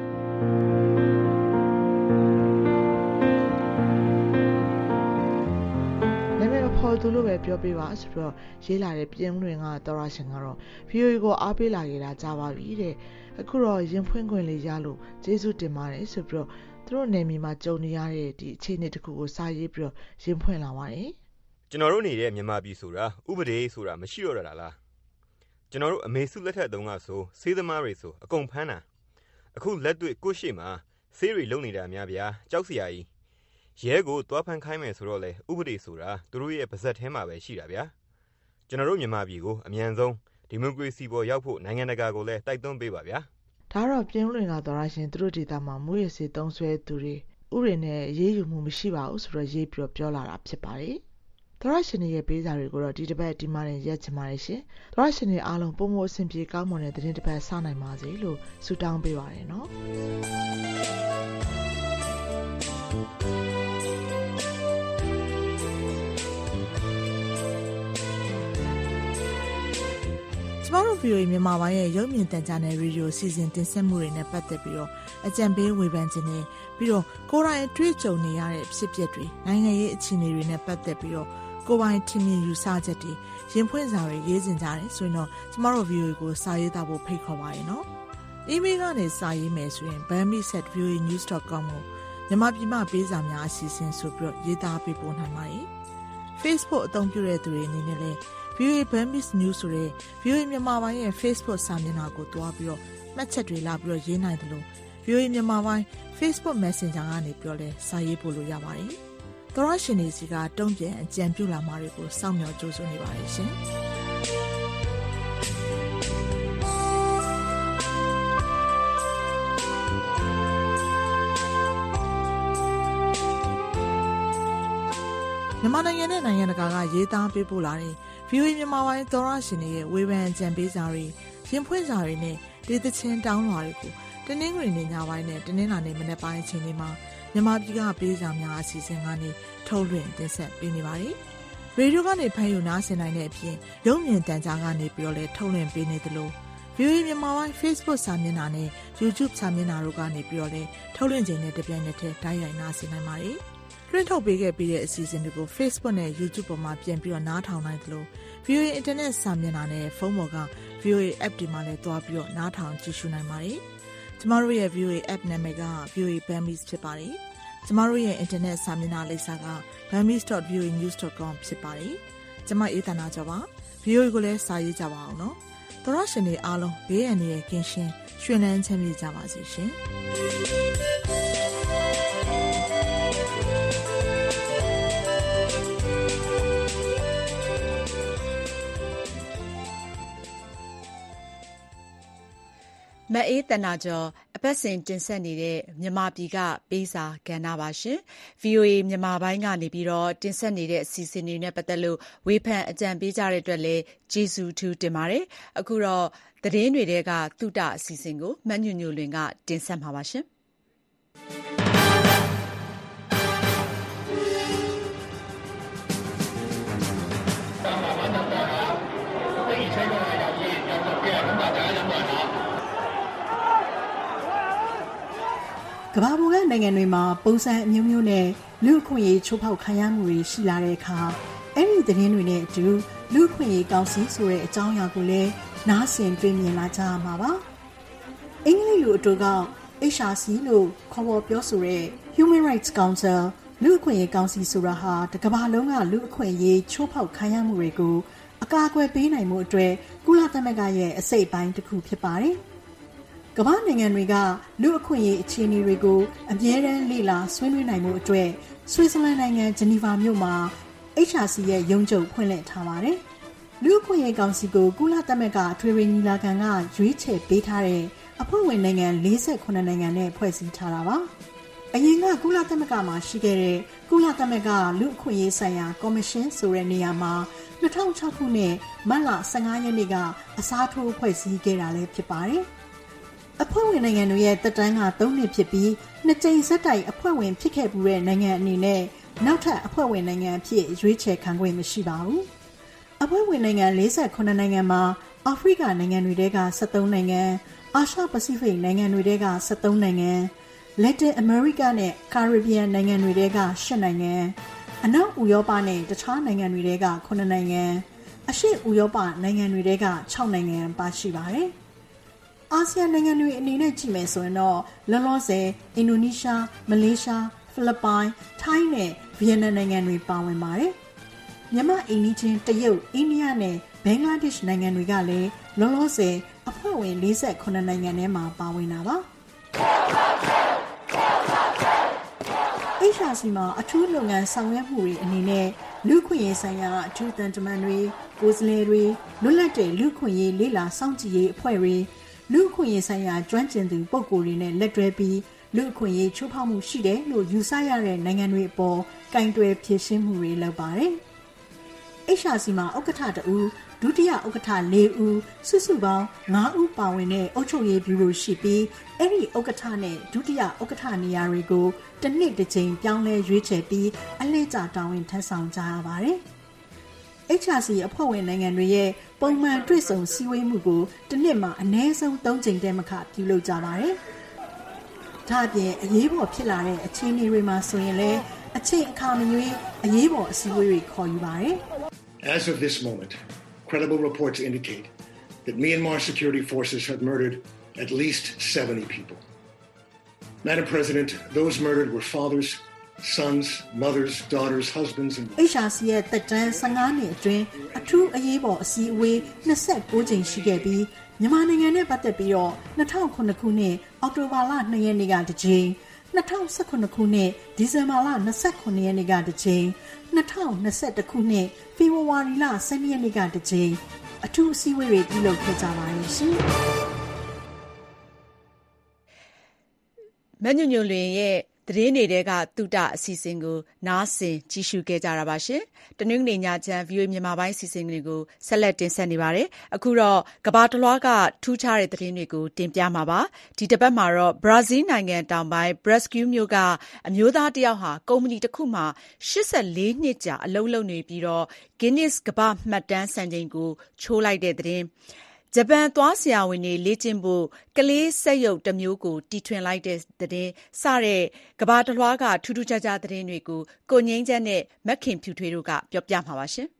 ပေါ်သူလို့ပဲပြောပြပါဆိုတော့ရေးလာတဲ့ပြင်းလွင်ကသောရရှင်ကတော့ VOA ကိုအားပေးလာခဲ့တာကြားပါပြီတဲ့အခုတော့ရင်ဖွင့်ခွင့်လေးရလို့ကျေးဇူးတင်ပါတယ်ဆိုပြီးတော့သူတို့နယ်မြေမှာကြုံနေရတဲ့ဒီအခြေအနေတစ်ခုကိုစာရေးပြီးတော့ရင်ဖွင့်လာပါတယ်ကျွန်တော်တို့နေတဲ့မြန်မာပြည်ဆိုတာဥပဒေဆိုတာမရှိတော့တာလားကျွန်တော်တို့အမေစုလက်ထက်တုန်းကဆိုစေးသမားတွေဆိုအကုန်ဖမ်းတာအခုလက်တွေ့ကိုရှိမှာဆေးတွေလုံနေတာများဗျာကြောက်စရာကြီးရဲကိုတွားဖန်ခိုင်းမယ်ဆိုတော့လေဥပဒေဆိုတာသူတို့ရဲ့ပါဇက်ထဲမှာပဲရှိတာဗျာကျွန်တော်တို့မြန်မာပြည်ကိုအမြန်ဆုံးဒီမိုကရေစီပေါ်ရောက်ဖို့နိုင်ငံတကာကိုလည်းတိုက်တွန်းပေးပါဗျာဒါတော့ပြင်းလွင်လာတော့ရှင်သူတို့ဒေသမှာမွေးရစေသုံးဆွဲသူတွေဥပဒေနဲ့ရေးယူမှုမရှိပါဘူးဆိုတော့ရေးပြီးပြောလာတာဖြစ်ပါတယ်သောရရှင်ရဲ့ပေးစာတွေကိုတော့ဒီတစ်ပတ်ဒီမှာရင်ရက်ချင်ပါတယ်ရှင်သောရရှင်တွေအားလုံးပုံမအဆင်ပြေကောင်းမွန်တဲ့သတင်းတစ်ပတ်စနိုင်ပါစေလို့ဆုတောင်းပေးပါရနော်ကျမတို့ VOA မြန်မာပိုင်းရဲ့ရုပ်မြင်သံကြားနယ်ရေဒီယိုစီစဉ်တင်ဆက်မှုတွေနဲ့ပတ်သက်ပြီးတော့အကြံပေးဝေဖန်ခြင်းနဲ့ပြီးတော့ကိုယ်တိုင်အတွေ့အကြုံနေရတဲ့ဖြစ်ပျက်တွေနိုင်ငံရေးအခြေအနေတွေနဲ့ပတ်သက်ပြီးတော့ကိုယ်ပိုင်ထင်မြင်ယူဆချက်တွေရင်ဖွင့်စာတွေရေးတင်ကြတယ်ဆိုရင်တော့ကျမတို့ VOA ကိုစာရေးသားဖို့ဖိတ်ခေါ်ပါရနော်။ email ကနေစာရေးမယ်ဆိုရင် bami@voanews.com ကိုမြန်မာပြည်မှာပေးစာများအစီအစဉ်ဆိုပြီးတော့ရေးသားပေးပို့နိုင်ပါတယ်။ Facebook အသုံးပြုတဲ့သူတွေအနေနဲ့လည်းVOA Burmese News ဆိုတဲ့ VOA မြန်မာပိုင်းရဲ့ Facebook စာမျက်နှာကိုတွားပြီးတော့မှတ်ချက်တွေလာပြီးတော့ရေးနိုင်တယ်လို့ VOA မြန်မာပိုင်း Facebook Messenger ကနေပြောလဲစာရေးပို့လို့ရပါတယ်။သောရရှင်တွေစီကတုံ့ပြန်အကြံပြုလာမှာတွေကိုစောင့်မျှော်ကြိုးစွနေပါတယ်ရှင်။မြန်မာနိုင်ငံနဲ့နိုင်ငံတကာကရေးသားပေးပို့လာတဲ့ VOA မြန်မာပိုင်းသောရရှင်တွေရဲ့ဝေဖန်အကြံပေးစာတွေရင်ဖွင့်စာတွေနဲ့ဒေသချင်းတောင်းလွှာတွေကိုတနင်္ဂနွေနေ့ညပိုင်းနဲ့တနင်္လာနေ့မနက်ပိုင်းအချိန်တွေမှာမြန်မာပြည်ကပေးစာများအစီအစဉ်ကနေထုတ်လွှင့်တင်ဆက်ပေးနေပါတယ်။ရေဒီယိုကနေဖမ်းယူနားဆင်နိုင်တဲ့အပြင်ရုပ်မြင်သံကြားကနေပြီးတော့လည်းထုတ်လွှင့်ပေးနေသလို VOA မြန်မာပိုင်း Facebook စာမျက်နှာနဲ့ YouTube စာမျက်နှာတို့ကနေပြီးတော့လည်းထုတ်လွှင့်ခြင်းနဲ့တပြိုင်နက်တည်းတိုက်ရိုက်နားဆင်နိုင်ပါတယ်။လွှင့်ထုတ်ပေးခဲ့ပြီးတဲ့အစီအစဉ်တွေကို Facebook နဲ့ YouTube ပေါ်မှာပြန်ပြီးတော့နားထောင်နိုင်သလို VOA Internet စာမျက်နှာနဲ့ဖုန်းပေါ်က VOA App တွေမှာလည်းတွားပြီးတော့နားထောင်ကြည့်ရှုနိုင်ပါတယ်။ကျမတို့ရဲ့ VOA App နာမည်က VOA Burmese ဖြစ်ပါတယ်။ကျမတို့ရဲ့ Internet စာမျက်နှာလိပ်စာက burmese.voanews.com ဖြစ်ပါတယ်။ကျမအေးသနာကျော်ပါ။ VOA ကိုလည်းစာရေးကြပါအောင်နော်။သောရရှင်တွေအားလုံးဘေးအန္တရာယ်ကင်းရှင်းရွှင်လန်းချမ်းမြေ့ကြပါစေရှင်။မအေးတနာကျော်အပတ်စဉ်တင်ဆက်နေတဲ့မြန်မာပြည်ကပေးစာကဏ္ဍပါရှင် VOA မြန်မာပိုင်းကနေပြီးတော့တင်ဆက်နေတဲ့အစီအစဉ်တွေနဲ့ပတ်သက်လို့ဝေဖန်အကြံပေးကြတဲ့အတွက်လည်းကျေးဇူးထူးတင်ပါတယ်အခုတော့သတင်းတွေတဲကသုတအစီအစဉ်ကိုမညွညွလွင်ကတင်ဆက်မှာပါရှင်ကမ္ဘာပေါ်ကနိုင်ငံတွေမှာပုံစံအမျိုးမျိုးနဲ့လူ့အခွင့်အရေးချိုးဖောက်ခံရမှုတွေရှိလာတဲ့အခါအဲ့ဒီသတင်းတွေနဲ့အတူလူ့အခွင့်အရေးကောင်စီဆိုတဲ့အကြောင်းအရာကိုလည်းနားဆင်တွေ့မြင်လာကြရမှာပါအင်္ဂလိပ်လိုအတူက HRC လို့ခေါ်ပေါ်ပြောဆိုတဲ့ Human Rights Council လူ့အခွင့်အရေးကောင်စီဆိုတာဟာတစ်ကမ္ဘာလုံးကလူ့အခွင့်အရေးချိုးဖောက်ခံရမှုတွေကိုအကာအကွယ်ပေးနိုင်မှုအတွက်ကုလသမဂ္ဂရဲ့အစိတ်အပိုင်းတစ်ခုဖြစ်ပါတယ်။ကမ္ဘာနိုင်ငံတွေကလူ့အခွင့်အရေးအခြေအနေတွေကိုအမြဲတမ်းလေ့လာဆွေးနွေးနိုင်မှုအတွက်ဆွစ်ဇာလန်နိုင်ငံဂျနီဗာမြို့မှာ HRC ရဲ့ရုံးချုပ်ဖွင့်လှစ်ထားပါတယ်။လူ့အခွင့်အရေးကောင်စီကိုကုလသမဂ္ဂအထွေထွေညီလာခံကရွေးချယ်ပေးထားတဲ့အဖွဲ့ဝင်နိုင်ငံ48နိုင်ငံနဲ့ဖွဲ့စည်းထားတာပါ။အရင်ကကုလသမဂ္ဂမှာရှိခဲ့တဲ့ကုလသမဂ္ဂလူ့အခွင့်အရေးဆိုင်ရာကော်မရှင်ဆိုတဲ့နေရာမှာ2006ခုနှစ်မတ်လ15ရက်နေ့ကအစားထိုးဖွဲ့စည်းခဲ့တာလည်းဖြစ်ပါတယ်။အဖွဲ့ဝင်နိုင်ငံတွေရဲ့သက်တမ်းက3နှစ်ဖြစ်ပြီး2ကြိမ်ဆက်တိုက်အဖွဲ့ဝင်ဖြစ်ခဲ့ပူတဲ့နိုင်ငံအနေနဲ့နောက်ထပ်အဖွဲ့ဝင်နိုင်ငံအဖြစ်ရွေးချယ်ခံခွင့်မရှိပါဘူး။အဖွဲ့ဝင်နိုင်ငံ48နိုင်ငံမှာအာဖရိကနိုင်ငံတွေက73နိုင်ငံအာရှပစိဖိတ်နိုင်ငံတွေက73နိုင်ငံလက်တင်အမေရိကနဲ့ကာရစ်ဘီယံနိုင်ငံတွေက8နိုင်ငံအနောက်ဥရောပနဲ့တခြားနိုင်ငံတွေက9နိုင်ငံအရှေ့ဥရောပနိုင်ငံတွေက6နိုင်ငံပါရှိပါတယ်။အာဆီယံနိုင်ငံတွေအနေနဲ့ကြည့်မယ်ဆိုရင်တော့လောလောဆယ်အင်ဒိုနီးရှားမလေးရှားဖိလစ်ပိုင်ထိုင်းနဲ့ဗီယက်နမ်နိုင်ငံတွေပါဝင်ပါတယ်။မြန်မာအိန္ဒိချင်းတရုတ်အိန္ဒိယနဲ့ဘင်္ဂလားဒေ့ရှ်နိုင်ငံတွေကလည်းလောလောဆယ်အဖွဲ့ဝင်48နိုင်ငံထဲမှာပါဝင်တာပါ။ HRC မှာအထူးလုပ်ငန်းဆောင်ရွက်မှုတွေအနေနဲ့လူ့ခွင့်ရေးဆိုင်ရာအထူးတန်တမန်တွေကိုယ်စားလှယ်တွေလွတ်လပ်တဲ့လူ့ခွင့်ရေးလေ့လာစောင့်ကြည့်ရေးအဖွဲ့တွေလူ့ခွင့်ရေးဆိုင်ရာကျွမ်းကျင်သူပုဂ္ဂိုလ်တွေနဲ့လက်တွဲပြီးလူ့ခွင့်ရေးချိုးဖောက်မှုရှိတယ်လို့ယူဆရတဲ့နိုင်ငံတွေအပေါ်ကင်တွယ်ဖြေရှင်းမှုတွေလုပ်ပါတယ်။ HRC မှာဥက္ကဋ္ဌတဦးဒုတိယဥက္ကဋ္ဌ4ဦးစုစုပေါင်း5ဦးပါဝင်တဲ့အုပ်ချုပ်ရေးဗျူရိုရှိပြီးအဲ့ဒီဥက္ကဋ္ဌနဲ့ဒုတိယဥက္ကဋ္ဌနေရာတွေကိုတစ်နှစ်တစ်ကြိမ်ပြောင်းလဲရွေးချယ်ပြီးအလှည့်ကျတာဝန်ထမ်းဆောင်ကြရပါတယ်။ HRC အဖွဲ့ဝင်နိုင်ငံတွေရဲ့ပုံမှန်တွေ့ဆုံစည်းဝေးမှုကိုတစ်နှစ်မှာအနည်းဆုံး3ကြိမ်တည်းမကပြုလုပ်ကြပါတယ်။ဒါ့အပြင်အရေးပေါ်ဖြစ်လာတဲ့အခြေအနေတွေမှာဆိုရင်လည်းအချိန်အခါမရွေးအရေးပေါ်အစည်းအဝေးတွေခေါ်ယူပါတယ်။ As of this moment, credible reports indicate that Myanmar security forces have murdered at least 70 people. Madam President, those murdered were fathers, sons, mothers, daughters, husbands, and HRC ရဲ့တက်တန်း15နှစ်အတွင်းအထူးအရေးပေါ်အစည်းအဝေး29ကြိမ်ရှိခဲ့ပြီးမြန်မာနိုင်ငံနဲ့ပတ်သက်ပြီးတော့2009ခုနှစ်အောက်တိုဘာလ2ရက်နေ့ကတစ်ကြိမ်2019ခုနှစ်ဒီဇင်ဘာလ29ရက်နေ့ကတစ်ကြိမ်2021ခုနှစ်ဖေဖော်ဝါရီလ12ရက်နေ့ကတစ်ကြိမ်အထူးအစည်းအဝေးတွေပြုလုပ်ခဲ့ကြပါတယ်ရှင်။မညွညွလွင်ရဲ့သတင်းတွေကတုဒအစီအစဉ်ကိုနားဆင်ကြည့်ရှုခဲ့ကြတာပါရှင်။တနင်္ဂနွေညချမ်း VOA မြန်မာပိုင်းအစီအစဉ်တွေကိုဆက်လက်တင်ဆက်နေပါတယ်။အခုတော့ကမ္ဘာတစ်လွှားကထူးခြားတဲ့သတင်းတွေကိုတင်ပြမှာပါ။ဒီတစ်ပတ်မှာတော့ဘရာဇီးနိုင်ငံတောင်ပိုင်း Brasília မြို့ကအမျိုးသားတစ်ယောက်ဟာကုမ္ပဏီတစ်ခုမှာ84နှစ်ကြာအလုပ်လုပ်နေပြီးတော့ Guinness ကမ္ဘာမှတ်တမ်းစံချိန်ကိုချိုးလိုက်တဲ့သတင်းဂျပန်သွားဆရာဝန်တွေလေ့ကျင့်ဖို့ကလေးစက်ရုပ်တစ်မျိုးကိုတီထွင်လိုက်တဲ့သတင်းစတဲ့ကမ္ဘာတစ်လွှားကထူးထူးခြားခြားသတင်းတွေကိုကိုငိမ့်ချမ်းနဲ့မက်ခင်ဖြူထွေးတို့ကပြောပြမှာပါရှင်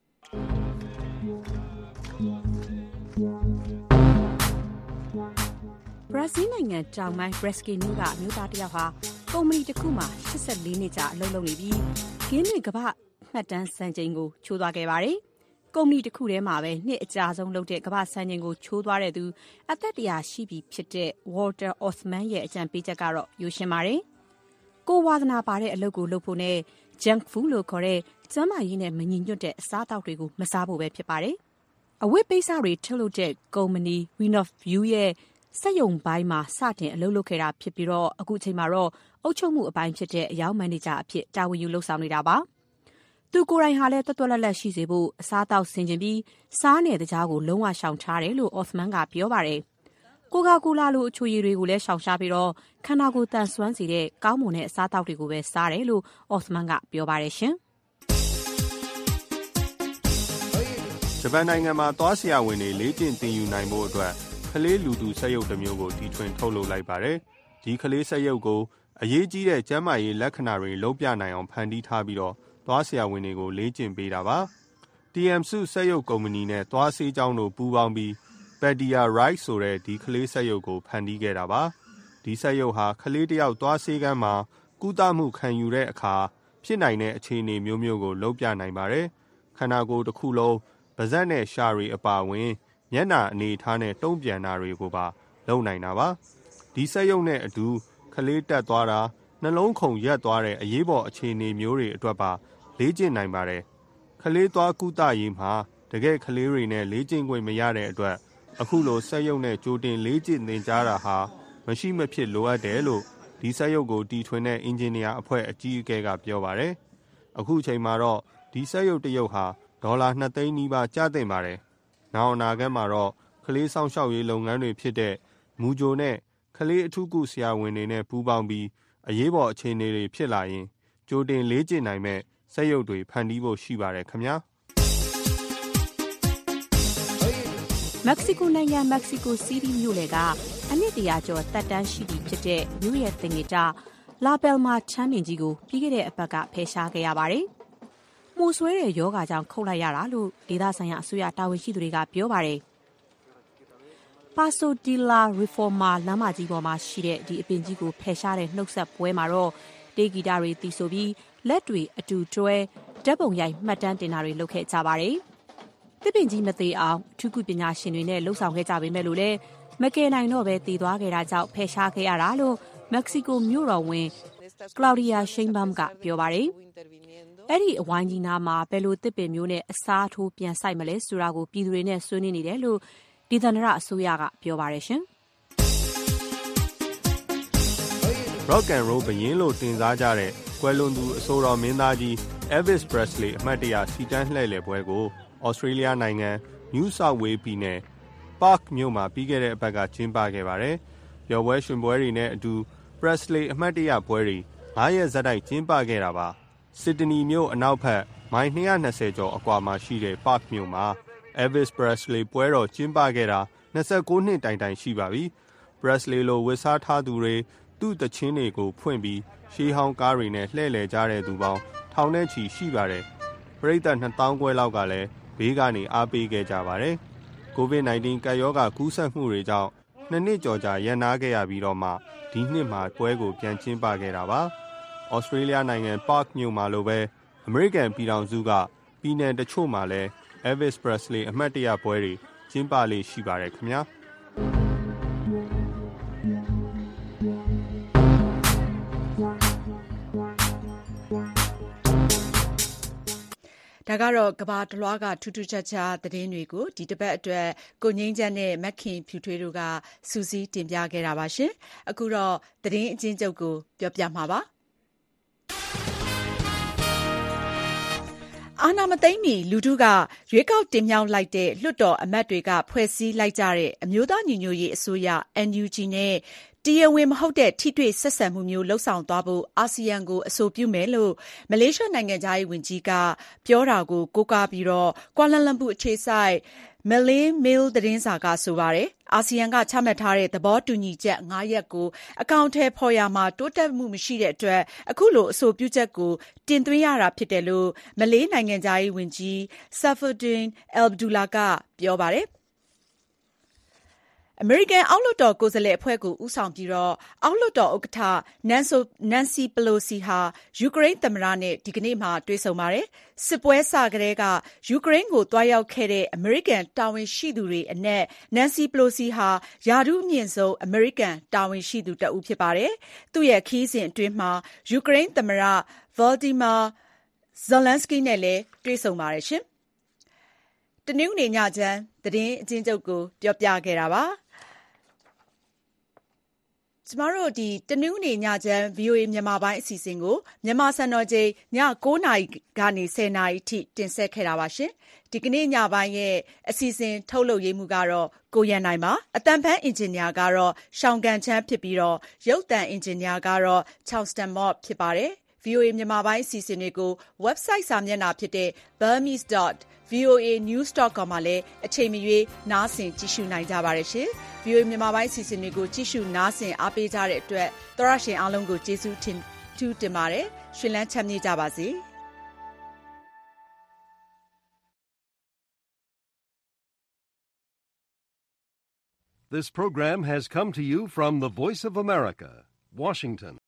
ဘရာဇီးနိုင်ငံတောင်ပိုင်း Brasília မြို့ကအမျိုးသားတစ်ယောက်ဟာကုမ္ပဏီတစ်ခုမှာ84နှစ်ကြာအလုပ်လုပ်နေပြီး Guinness ကမ္ဘာမှတ်တမ်းစံချိန်ကိုချိုးသွားခဲ့ပါတယ်ကုမ္ပဏီတစ်ခုထဲမှာပဲနှစ်အကြာဆုံးလုပ်တဲ့ကမ္ဘာစံချိန်ကိုချိုးသွားတဲ့သူအသက်100ရှိပြီဖြစ်တဲ့ Walter Osman ရဲ့အကြံပေးချက်ကတော့ရိုးရှင်းပါတယ်။ကိုဝါသနာပါတဲ့အလုပ်ကိုလုပ်ဖို့နဲ့ junk food လို့ခေါ်တဲ့ကျန်းမာရေးနဲ့မညီညွတ်တဲ့အစားအသောက်တွေကိုမစားဖို့ပဲဖြစ်ပါတယ်။အဝတ်ပိတ်စတွေထုတ်လုပ်တဲ့ကုမ္ပဏီ Winofview ရဲ့စက်ရုံပိုင်းမှာစတင်အလုပ်လုပ်ခဲ့တာဖြစ်ပြီးတော့အခုချိန်မှာတော့အုပ်ချုပ်မှုအပိုင်းဖြစ်တဲ့အယောင်မန်နေဂျာအဖြစ်တာဝန်ယူလုပ်ဆောင်နေတာပါ။သူကိုယ်တိုင်ဟာလည်းတွတ်တွတ်လက်လက်ရှိစေဖို့အစားတောက်ဆင်ခြင်ပြီးစားနေတဲ့ကြားကိုလုံးဝရှောင်ထားတယ်လို့ Osman ကပြောပါတယ်။ကိုကာကိုလာလိုအချိုရည်တွေကိုလည်းရှောင်ရှားပြီးတော့ခန္ဓာကိုယ်တန်ဆွမ်းစေတဲ့ကောင်းမွန်တဲ့အစားတောက်တွေကိုပဲစားတယ်လို့ Osman ကပြောပါတယ်ရှင်။ဂျပန်နိုင်ငံမှာသွားဆရာဝန်တွေလေ့ကျင့်သင်ယူနိုင်ဖို့အတွက်ကလေးလူသူစက်ရုပ်တစ်မျိုးကိုတီထွင်ထုတ်လုပ်လိုက်ပါတယ်။ဒီကလေးစက်ရုပ်ကိုအရေးကြီးတဲ့ကျန်းမာရေးလက္ခဏာတွေလုံးပြနိုင်အောင်ဖန်တီးထားပြီးတော့သွားဆရာဝန်တွေကိုလေ့ကျင့်ပေးတာပါ။ TM-SU စက်ရုပ်ကုမ္ပဏီနဲ့သွားဆေးကျောင်းတို့ပူးပေါင်းပြီး Pedia Right ဆိုတဲ့ဒီကလေးစက်ရုပ်ကိုဖန်တီးခဲ့တာပါ။ဒီစက်ရုပ်ဟာကလေးတစ်ယောက်သွားဆေးခန်းမှာကုသမှုခံယူတဲ့အခါဖြစ်နိုင်တဲ့အခြေအနေမျိုးမျိုးကိုလုပ်ပြနိုင်ပါတယ်။ခန္ဓာကိုယ်တစ်ခုလုံးပါးစပ်နဲ့ရှာတွေအပါအဝင်မျက်နှာအနေထားနဲ့တုံ့ပြန်တာတွေကိုပါလုပ်နိုင်တာပါ။ဒီစက်ရုပ်နဲ့အတူကလေးတက်သွားတာနှလုံးခုန်ရက်သွားတဲ့အရေးပေါ်အခြေအနေမျိုးတွေအတွက်ပါလေ့ကျင့်နိုင်ပါတယ်။ကလေးသွားကုသရေးမှာတကယ်ကလေးတွေနဲ့လေ့ကျင့်ခွင့်မရတဲ့အတွက်အခုလိုစက်ရုပ်နဲ့ကြိုတင်လေ့ကျင့်သင်ကြားတာဟာမရှိမဖြစ်လိုအပ်တယ်လို့ဒီစက်ရုပ်ကိုတီထွင်တဲ့အင်ဂျင်နီယာအဖွဲ့အကြီးအကဲကပြောပါတယ်။အခုချိန်မှာတော့ဒီစက်ရုပ်တစ်ရုပ်ဟာဒေါ်လာ2 သိန်းနီးပါးကျသင့်ပါတယ်။နောက်အနာဂတ်မှာတော့ကလေးဆောင်ရှောက်ရေးလုပ်ငန်းတွေဖြစ်တဲ့မူဂျိုနဲ့ကလေးအထူးကုဆရာဝန်တွေနဲ့ပူးပေါင်းပြီးအရေးပေါ်အခြေအနေတွေဖြစ်လာရင်ကြိုတင်လေ့ကျင့်နိုင်မဲ့စက်ရုပ်တွေဖန်တီးဖို့ရှိပါတယ်ခင်ဗျာမက္ကဆီကိုနိုင်ငံမက္ကဆီကိုစီးတီးမြို့လေကအနှစ်တရာကျော်တက်တန်းရှိပြီဖြစ်တဲ့မြို့ရဲ့တင်ငယ်ကြလာဘယ်မာချမ်းမြင့်ကြီးကိုပြီးခဲ့တဲ့အပတ်ကဖယ်ရှားခဲ့ရပါတယ်။မှုဆွဲတဲ့ယောဂါကြောင့်ခုတ်လိုက်ရတာလို့ဒေသဆိုင်ရာအစိုးရတာဝန်ရှိသူတွေကပြောပါတယ်။ Paso de la Reforma လမ်းမကြီးပေါ်မှာရှိတဲ့ဒီအပင်ကြီးကိုဖယ်ရှားတဲ့နှုတ်ဆက်ပွဲမှာတော့တေးဂီတတွေတီးဆိုပြီးလက်တွေအတူတွဲဓာတ်ပုံရိုက်မှတ်တမ်းတင်တာတွေလုပ်ခဲ့ကြပါတယ်။တစ်ပင်ကြီးမသေးအောင်အထူးကုပညာရှင်တွေနဲ့လှုပ်ဆောင်ခဲ့ကြပေမဲ့လို့လည်းမကယ်နိုင်တော့ပဲတည်သွားခဲ့တာကြောင့်ဖယ်ရှားခဲ့ရတာလို့မက္ကဆီကိုမြို့တော်ဝန်ကလောက်ဒီယာရှိန်ဘမ်ကပြောပါတယ်။အဲ့ဒီအဝိုင်းကြီးနာမှာဘယ်လိုတစ်ပင်မျိုးနဲ့အစားထိုးပြန်ဆိုင်မလဲဆိုတာကိုပြည်သူတွေနဲ့ဆွေးနွေးနေတယ်လို့ဒေသန္တရအစိုးရကပြောပါတယ်ရှင်။ Rock and Roll ဘယင်းလို့တင်စားကြတဲ့ကွယ်လွန်သူအဆိုတော်မင်းသားကြီး Elvis Presley အမှတ်တရစီတန်းလှည့်လည်ပွဲကိုဩစတြေးလျနိုင်ငံ New South Wales ပြည်နယ် Park မြို့မှာပြီးခဲ့တဲ့အပတ်ကကျင်းပခဲ့ပါတယ်။ပျော်ပွဲရွှင်ပွဲတွေနဲ့အတူ Presley အမှတ်တရပွဲတွေ9 ရက်ဆက်တိုက်ကျင်းပခဲ့တာပါ။ Sydney မြို့အနောက်ဘက်မိုင်220ကျော်အကွာမှာရှိတဲ့ Park မြို့မှာ Elvis Presley ပွဲတော်ကျင်းပခဲ့တာ29နှစ်တိုင်ရှိပါပြီ။ Presley လိုဝတ်စားထားသူတွေသူ့သချင်းတွေကိုဖွင့်ပြီးရှေးဟောင်းကားတွေနဲ့လှည့်လည်ကြတဲ့သူပေါင်းထောင်နဲ့ချီရှိပါတယ်။ပရိသတ်2000ခွဲလောက်ကလည်းဘေးကနေအားပေးခဲ့ကြပါတယ်။ COVID-19 ကပ်ရောဂါကူးစက်မှုတွေကြောင့်2 နှစ်ကျော်ကြာရပ်နားခဲ့ရပြီးတော့မှဒီနှစ်မှာပွဲကိုပြန်ကျင်းပခဲ့တာပါ။ဩစတြေးလျနိုင်ငံ Park မြို့မှာလိုပဲအမေရိကန်ပြည်ထောင်စုကပြည်နယ်တချို့မှာလည်း Elvis Presley အမှတ်တရပွဲတွေကျင်းပလေ့ရှိပါတယ်ခင်ဗျာ။ဒါကတော့ကဘာတလွှားကထူးထူးခြားခြားသတင်းတွေကိုဒီတစ်ပတ်အတွက်ကိုငိမ့်ချမ်းနဲ့မက်ခင်ဖြူထွေးတို့ကစူးစီးတင်ပြခဲ့တာပါရှင်။အခုတော့သတင်းအချင်းချုပ်ကိုပြောပြမှာပါ။အာဏာမသိမ်းမီလူထုကရွေးကောက်တင်မြှောက်လိုက်တဲ့လွှတ်တော်အမတ်တွေကဖွဲ့စည်းလိုက်ကြတဲ့အမျိုးသားညီညွတ်ရေးအစိုးရ NUG နဲ့တရားဝင်မဟုတ်တဲ့ထိတွေ့ဆက်ဆံမှုမျိုးလှုပ်ဆောင်သွားဖို့အာဆီယံကိုအဆိုပြုမယ်လို့မလေးရှားနိုင်ငံသားရေးဝန်ကြီးကပြောတာကိုကိုးကားပြီးတော့ကွာလာလမ်ပူအခြေစိုက် Malay Mail သတင်းစာကဆိုပါတယ်။အာဆီယံကချမှတ်ထားတဲ့သဘောတူညီချက်5ရပ်ကိုအကောင့်ထဲဖော်ရမှာတိုးတက်မှုမရှိတဲ့အတွက်အခုလိုအဆိုပြုချက်ကိုတင်သွင်းရတာဖြစ်တယ်လို့မလေးနိုင်ငံသားရေးဝန်ကြီး Saifuddin Abdullah ကပြောပါတယ်။အမေရိကန်အောက်လွှတ်တော်ကိုယ်စားလှယ်အဖွဲ့ကိုဦးဆောင်ပြီးတော့အောက်လွှတ်တော်ဥက္ကဋ္ဌNancy Pelosi ဟာယူကရိန်းသမ္မတနဲ့ဒီကနေ့မှတွေ့ဆုံပါတယ်။စစ်ပွဲစကတည်းကယူကရိန်းကိုတွားရောက်ခဲ့တဲ့အမေရိကန်တာဝန်ရှိသူတွေအနက်Nancy Pelosi ဟာရာထူးအမြင့်ဆုံးအမေရိကန်တာဝန်ရှိသူတစ်ဦးဖြစ်ပါတယ်။သူ့ရဲ့ခရီးစဉ်အတွင်းမှာယူကရိန်းသမ္မတVolodymyr Zelensky နဲ့လည်းတွေ့ဆုံပါတယ်ရှင်။တနင်္ဂနွေညချမ်းသတင်းအချင်းချုပ်ကိုပြောပြခဲ့တာပါ။ကျမတို့တနင်္ဂနွေညချမ်း VOA မြန်မာပိုင်းအစီအစဉ်ကိုမြန်မာစံတော်ချိန်ည9:00 နာရီကနေ10:00 နာရီထိတင်ဆက်ခဲ့တာပါရှင်။ဒီကနေ့ညပိုင်းရဲ့အစီအစဉ်ထုတ်လုပ်ရေးမှုကတော့ကိုရန်နိုင်ပါ။အတန်ဖန်အင်ဂျင်နီယာကတော့ရှောင်းကန်ချမ်းဖြစ်ပြီးတော့ရုပ်သံအင်ဂျင်နီယာကတော့ Charleston Mob ဖြစ်ပါတယ်။ VOA မြန်မာပိုင်းအစီအစဉ်တွေကို website စာမျက်နှာဖြစ်တဲ့ burmese.voanews.com မှာလည်းအချိန်မရွေးနားဆင်ကြည့်ရှုနိုင်ကြပါတယ်ရှင်။ VOA မြန်မာပိုင်းအစီအစဉ်တွေကိုကြည့်ရှုနားဆင်အားပေးကြတဲ့အတွက်သောရရှင်အားလုံးကိုကျေးဇူးတင်ပါတယ်။ရှင်လန်းချမ်းမြေ့ကြပါစေ။ This program has come to you from the Voice of America, Washington.